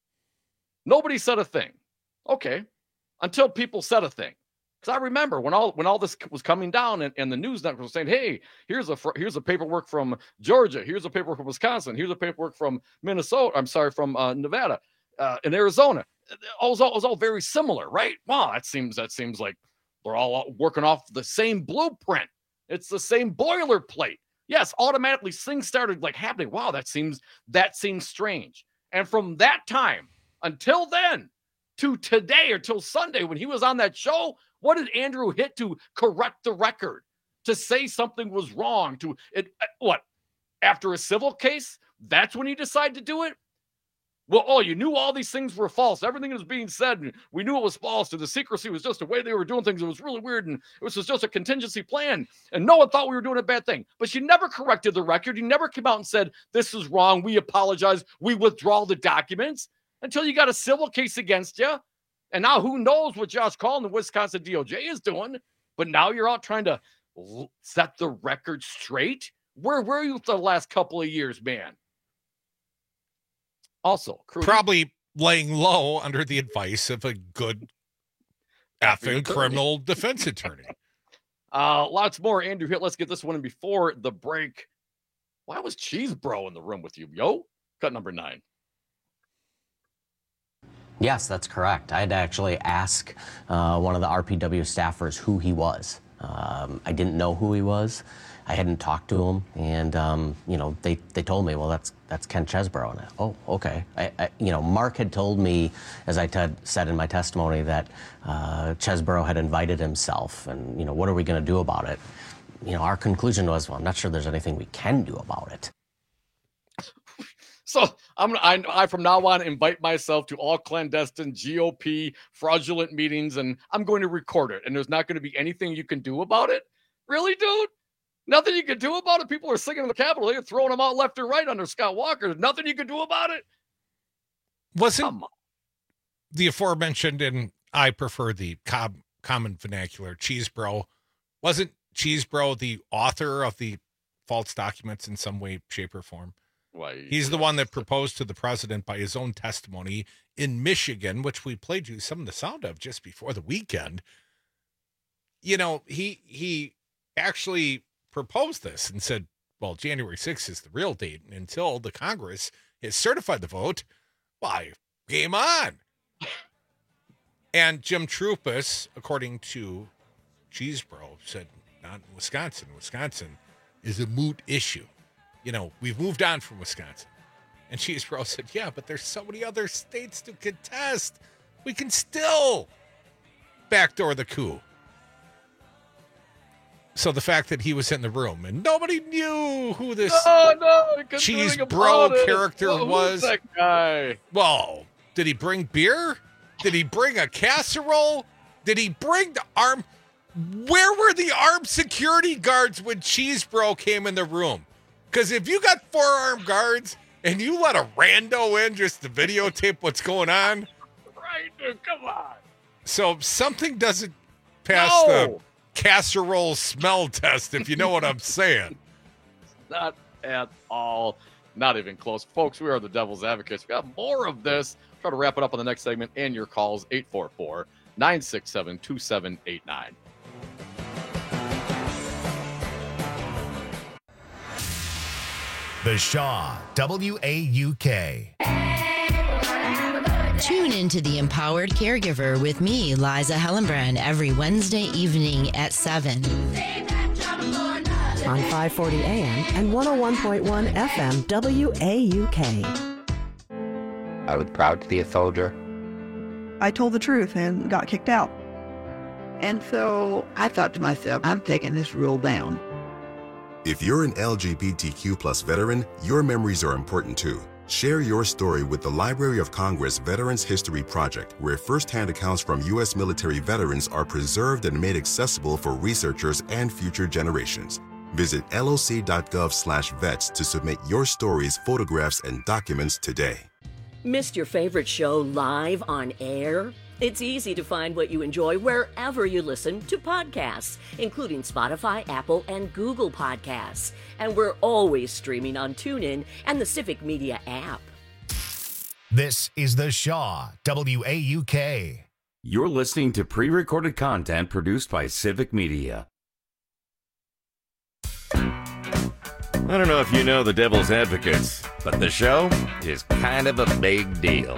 Nobody said a thing. Okay. Until people said a thing. Because I remember when all when all this was coming down and, and the news network was saying, hey, here's a here's a paperwork from Georgia, here's a paperwork from Wisconsin, here's a paperwork from Minnesota, I'm sorry, from uh, Nevada, uh, and Arizona. It was, all, it was all very similar, right? Wow, that seems that seems like they're all working off the same blueprint. It's the same boilerplate. Yes, automatically things started like happening. Wow, that seems that seems strange. And from that time until then to today or till Sunday when he was on that show, what did Andrew Hitt to correct the record, to say something was wrong? To it, what? After a civil case, that's when he decided to do it? Well, oh, you knew all these things were false. Everything that was being said, and we knew it was false. And the secrecy was just the way they were doing things. It was really weird, and it was just a contingency plan. And no one thought we were doing a bad thing. But she never corrected the record. You never came out and said, this is wrong. We apologize. We withdraw the documents, until you got a civil case against you. And now who knows what Josh Call and the Wisconsin D O J is doing. But now you're out trying to set the record straight. Where were you for the last couple of years, man? Also, Crudy, probably laying low under the advice of a good effing criminal defense attorney. Uh, lots more. Andrew Hitt, let's get this one in before the break. Why was Cheese Bro in the room with you, yo? Cut number nine. Yes, that's correct. I had to actually ask uh, one of the R P W staffers who he was. Um, I didn't know who he was. I hadn't talked to him, and um, you know, they, they told me, well, that's that's Ken Chesbro. And I, oh, okay. I, I, you know, Mark had told me, as I t- said in my testimony, that uh, Chesbro had invited himself, and you know, what are we going to do about it? You know, our conclusion was, well, I'm not sure there's anything we can do about it. So I'm I, I from now on invite myself to all clandestine G O P fraudulent meetings, and I'm going to record it. And there's not going to be anything you can do about it. Really, dude? Nothing you can do about it. People are singing in the Capitol. They're throwing them out left or right under Scott Walker. There's nothing you can do about it. Wasn't the aforementioned, and I prefer the com- common vernacular, Cheese Bro, wasn't Cheese Bro the author of the false documents in some way, shape, or form? Why, He's the one that proposed to the president by his own testimony in Michigan, which we played you some of the sound of just before the weekend. You know, he he actually proposed this and said, well, January sixth is the real date. And until the Congress has certified the vote, why, game on. And Jim Trupus, according to Cheesebro, said, not in Wisconsin. Wisconsin is a moot issue. You know, we've moved on from Wisconsin. And Cheesebro said, yeah, but there's so many other states to contest. We can still backdoor the coup. So the fact that he was in the room and nobody knew who this no, no, Cheese Bro character well, was. That guy? Well, did he bring beer? Did he bring a casserole? Did he bring the arm? Where were the armed security guards when Cheese Bro came in the room? Because if you got four armed guards and you let a rando in just to videotape what's going on. Right, dude, come on. So something doesn't pass No. the casserole smell test, if you know what I'm saying. Not at all. Not even close. Folks, we are the Devil's Advocates. We got more of this. Try to wrap it up on the next segment and your calls, eight four four, nine six seven, two seven eight nine. The Shaw, W A U K. Tune into The Empowered Caregiver with me, Liza Hellenbrand, every Wednesday evening at seven. On five forty A M and one oh one point one F M, W A U K. I was proud to be a soldier. I told the truth and got kicked out. And so I thought to myself, I'm taking this rule down. If you're an L G B T Q plus veteran, your memories are important too. Share your story with the Library of Congress Veterans History Project, where firsthand accounts from U S military veterans are preserved and made accessible for researchers and future generations. Visit loc.gov slash vets to submit your stories, photographs, and documents today. Missed your favorite show live on air? It's easy to find what you enjoy wherever you listen to podcasts, including Spotify, Apple, and Google Podcasts. And we're always streaming on TuneIn and the Civic Media app. This is The Shaw, W A U K. You're listening to pre-recorded content produced by Civic Media. I don't know if you know the Devil's Advocates, but the show is kind of a big deal.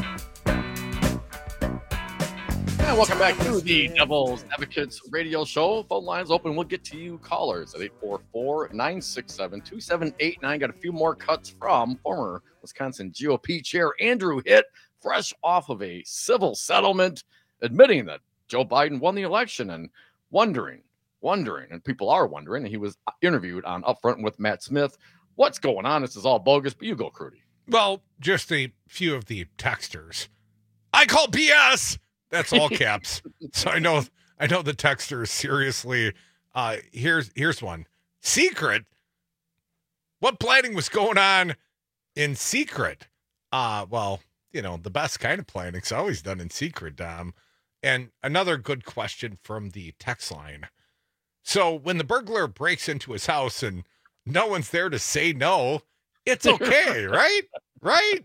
And welcome back to the Devil's Advocates radio show. Phone lines open. We'll get to you callers at eight four four, nine six seven, two seven eight nine. Got a few more cuts from former Wisconsin G O P chair Andrew Hitt, fresh off of a civil settlement, admitting that Joe Biden won the election and wondering, wondering, and people are wondering, and he was interviewed on Upfront with Matt Smith. What's going on? This is all bogus, but you go, Crudy. Well, just a few of the texters. I call B S. That's all caps. So I know I know the texters seriously. Uh, here's here's one. Secret. What planning was going on in secret? Uh, well, you know, the best kind of planning's always done in secret, Dom. And another good question from the text line. So when the burglar breaks into his house and no one's there to say no, it's okay, right? Right?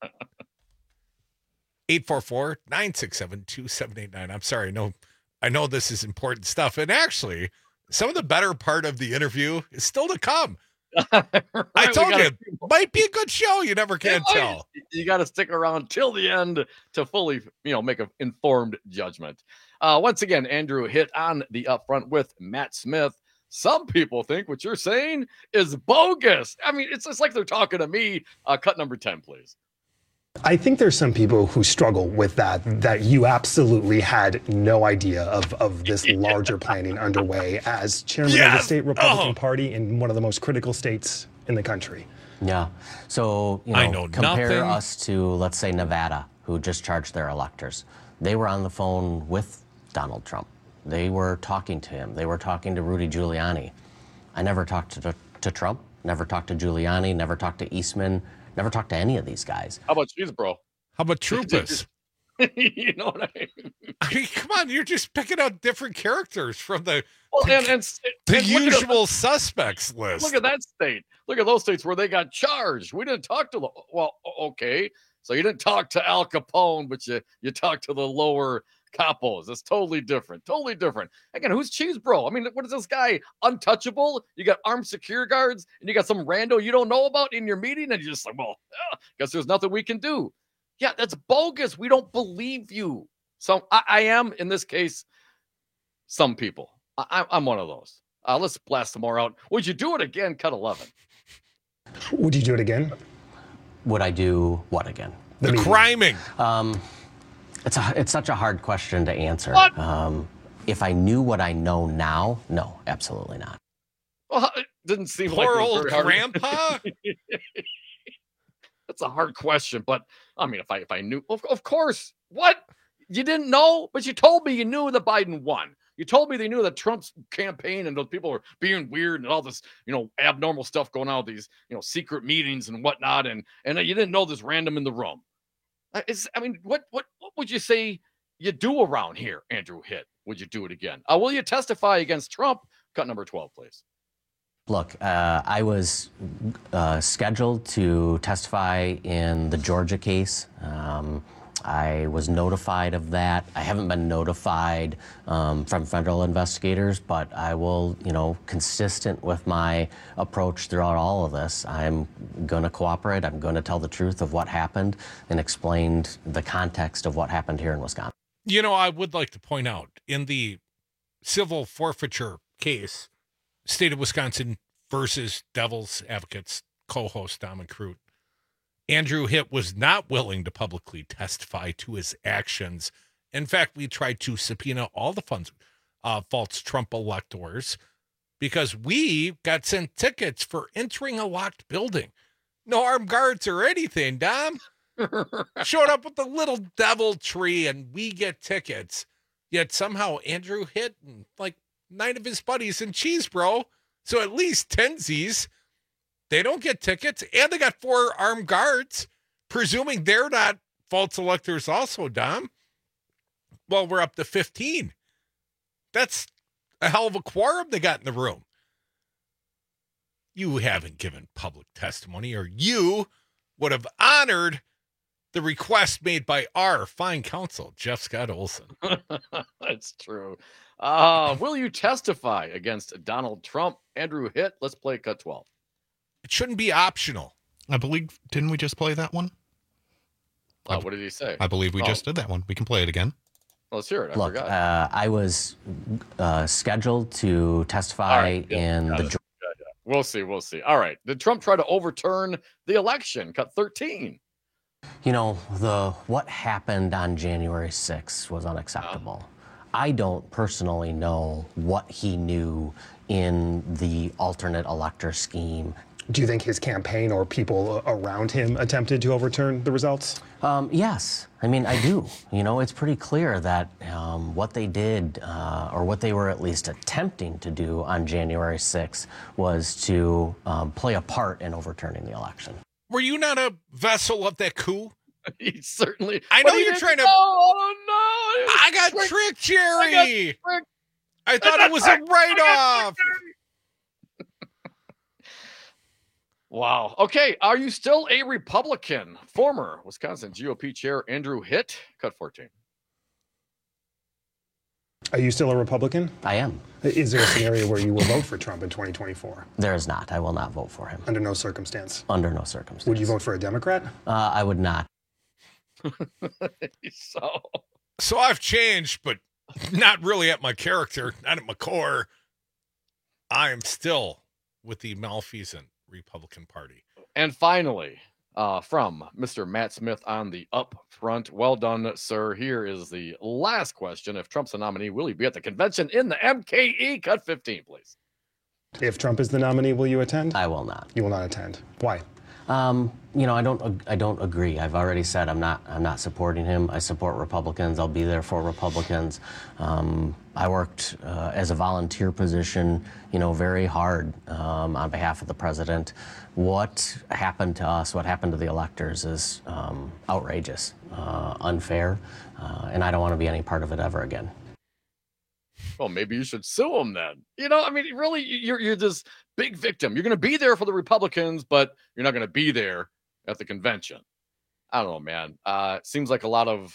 eight four four, nine six seven, two seven eight nine. I'm sorry. No, I know this is important stuff. And actually, some of the better part of the interview is still to come. right, I told you, it might be a good show. You never can yeah, tell. You got to stick around till the end to fully, you know, make an informed judgment. Uh, once again, Andrew Hitt on the Upfront with Matt Smith. Some people think what you're saying is bogus. I mean, it's just like they're talking to me. Uh, cut number ten, please. I think there's some people who struggle with that, that you absolutely had no idea of, of this larger planning underway as chairman yes! of the state Republican oh. Party in one of the most critical states in the country. Yeah. So, you know, I know compare nothing. us to, let's say, Nevada, who just charged their electors. They were on the phone with Donald Trump. They were talking to him. They were talking to Rudy Giuliani. I never talked to, to Trump, never talked to Giuliani, never talked to Eastman. Never talked to any of these guys. How about cheese, bro? How about Troopers? You know what I mean? I mean, come on, you're just picking out different characters from the, well, the, and, and, the and usual at, suspects list. Look at that state. Look at those states where they got charged. We didn't talk to the, well, okay. So you didn't talk to Al Capone, but you, you talked to the lower capos. That's totally different. Totally different. Again, who's Cheese Bro? I mean, what is this guy? Untouchable? You got armed security guards and you got some rando you don't know about in your meeting and you're just like, well, yeah, guess there's nothing we can do. Yeah, that's bogus. We don't believe you. So I, I am, in this case, some people. I, I'm one of those. Uh, let's blast some more out. Would you do it again? Cut eleven. Would you do it again? Would I do what again? The, the criming. Um, It's a, it's such a hard question to answer. What? Um, if I knew what I know now, no, absolutely not. Well, it didn't seem Poor like old grandpa. That's a hard question, but I mean, if I if I knew, of, of course. What? You didn't know, but you told me you knew that Biden won. You told me they knew that Trump's campaign and those people were being weird and all this, you know, abnormal stuff going on with these, you know, secret meetings and whatnot, and and you didn't know this random in the room. It's, I mean, what what what would you say you do around here, Andrew Hitt? Would you do it again? Uh, will you testify against Trump? Cut number twelve, please. Look, uh, I was uh, scheduled to testify in the Georgia case. Um, I was notified of that. I haven't been notified um, from federal investigators, but I will, you know, consistent with my approach throughout all of this, I'm going to cooperate. I'm going to tell the truth of what happened and explain the context of what happened here in Wisconsin. You know, I would like to point out, in the civil forfeiture case, State of Wisconsin versus Devil's Advocates co-host Dom Crute, Andrew Hitt was not willing to publicly testify to his actions. In fact, we tried to subpoena all the funds, uh, false Trump electors because we got sent tickets for entering a locked building. No armed guards or anything, Dom. Showed up with the little devil tree and we get tickets. Yet somehow Andrew Hitt and like nine of his buddies in Cheesebro, so at least tensies, they don't get tickets, and they got four armed guards, presuming they're not false electors also, Dom. Well, we're up to fifteen. That's a hell of a quorum they got in the room. You haven't given public testimony, or you would have honored the request made by our fine counsel, Jeff Scott Olson. That's true. Uh, will you testify against Donald Trump? Andrew Hitt, let's play cut twelve. It shouldn't be optional. I believe, didn't we just play that one? Uh, what did he say? I believe we oh. just did that one. We can play it again. Well, let's hear it. I Look, forgot. Uh, I was uh, scheduled to testify right, yeah, in the... yeah, yeah. We'll see, we'll see. All right. Did Trump try to overturn the election? Cut thirteen. You know, the what happened on January sixth was unacceptable. Uh, I don't personally know what he knew in the alternate elector scheme. Do you think his campaign or people around him attempted to overturn the results? Um, yes. I mean, I do. You know, it's pretty clear that um, what they did, uh, or what they were at least attempting to do on January sixth, was to um, play a part in overturning the election. Were you not a vessel of that coup? He certainly. I know you're trying to. Oh, no. I got tricked, tricked Jerry. I, got tricked. I thought I it was tricked. a write-off. Wow. Okay. Are you still a Republican? Former Wisconsin G O P chair Andrew Hitt. Cut fourteen. Are you still a Republican? I am. Is there a scenario where you will vote for Trump in twenty twenty-four? There is not. I will not vote for him. Under no circumstance? Under no circumstance. Would you vote for a Democrat? Uh, I would not. so... so I've changed, but not really at my character, not at my core. I am still with the malfeasant Republican Party. And finally, uh, from Mister Matt Smith on the up front. Well done, sir. Here is the last question. If Trump's the nominee, will he be at the convention in the M K E? Cut fifteen, please. If Trump is the nominee, will you attend? I will not. You will not attend. Why? Um, you know, I don't. I don't agree. I've already said I'm not. I'm not supporting him. I support Republicans. I'll be there for Republicans. Um, I worked uh, as a volunteer position, you know, very hard um, on behalf of the president. What happened to us? What happened to the electors is um, outrageous, uh, unfair, uh, and I don't want to be any part of it ever again. Well, maybe you should sue him then. You know, I mean, really, you're you're this big victim. You're going to be there for the Republicans, but you're not going to be there at the convention. I don't know, man. Uh, it seems like a lot of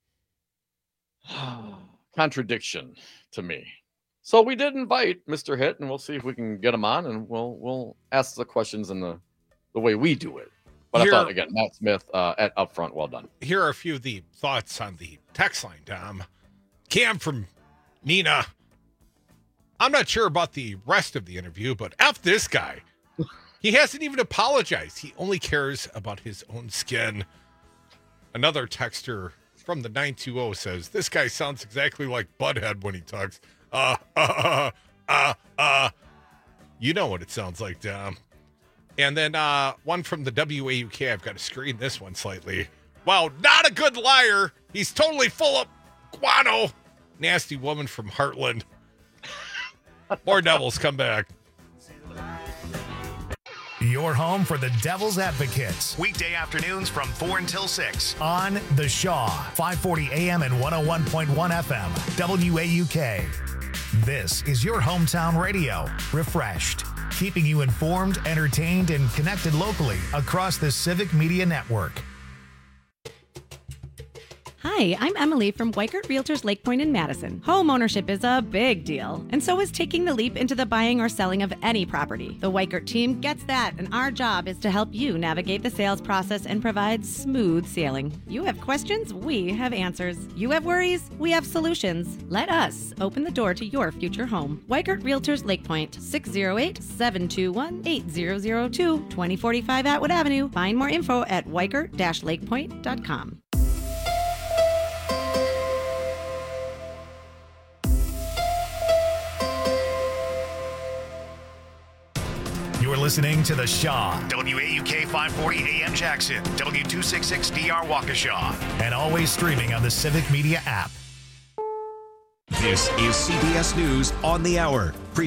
contradiction to me. So we did invite Mister Hitt, and we'll see if we can get him on, and we'll we'll ask the questions in the, the way we do it. But Here, I thought, again, Matt Smith uh, at Upfront, well done. Here are a few of the thoughts on the text line, Dom. Cam from Nina. I'm not sure about the rest of the interview, but F this guy. He hasn't even apologized. He only cares about his own skin. Another texter from the nine two zero says, this guy sounds exactly like Butthead when he talks. Uh, uh, uh, uh, uh. You know what it sounds like, Dom. And then uh, one from the W A U K. I've got to screen this one slightly. Wow, not a good liar. He's totally full of guano. Nasty woman from Heartland. More Devils, come back. Your home for the Devil's Advocates. Weekday afternoons from four until six on The Shaw, five forty A M and one oh one point one F M, W A U K. This is your hometown radio, refreshed, keeping you informed, entertained, and connected locally across the Civic Media Network. Hi, I'm Emily from Weikert Realtors Lake Point in Madison. Home ownership is a big deal, and so is taking the leap into the buying or selling of any property. The Weikert team gets that, and our job is to help you navigate the sales process and provide smooth sailing. You have questions, we have answers. You have worries, we have solutions. Let us open the door to your future home. Weikert Realtors Lake Point, six oh eight, seven two one, eight zero zero two, twenty forty-five Atwood Avenue. Find more info at weikert dash lakepoint dot com. You're listening to The Shaw, W A U K five forty A M Jackson, W two sixty-six D R Waukesha, and always streaming on the Civic Media app. This is C B S News on the Hour.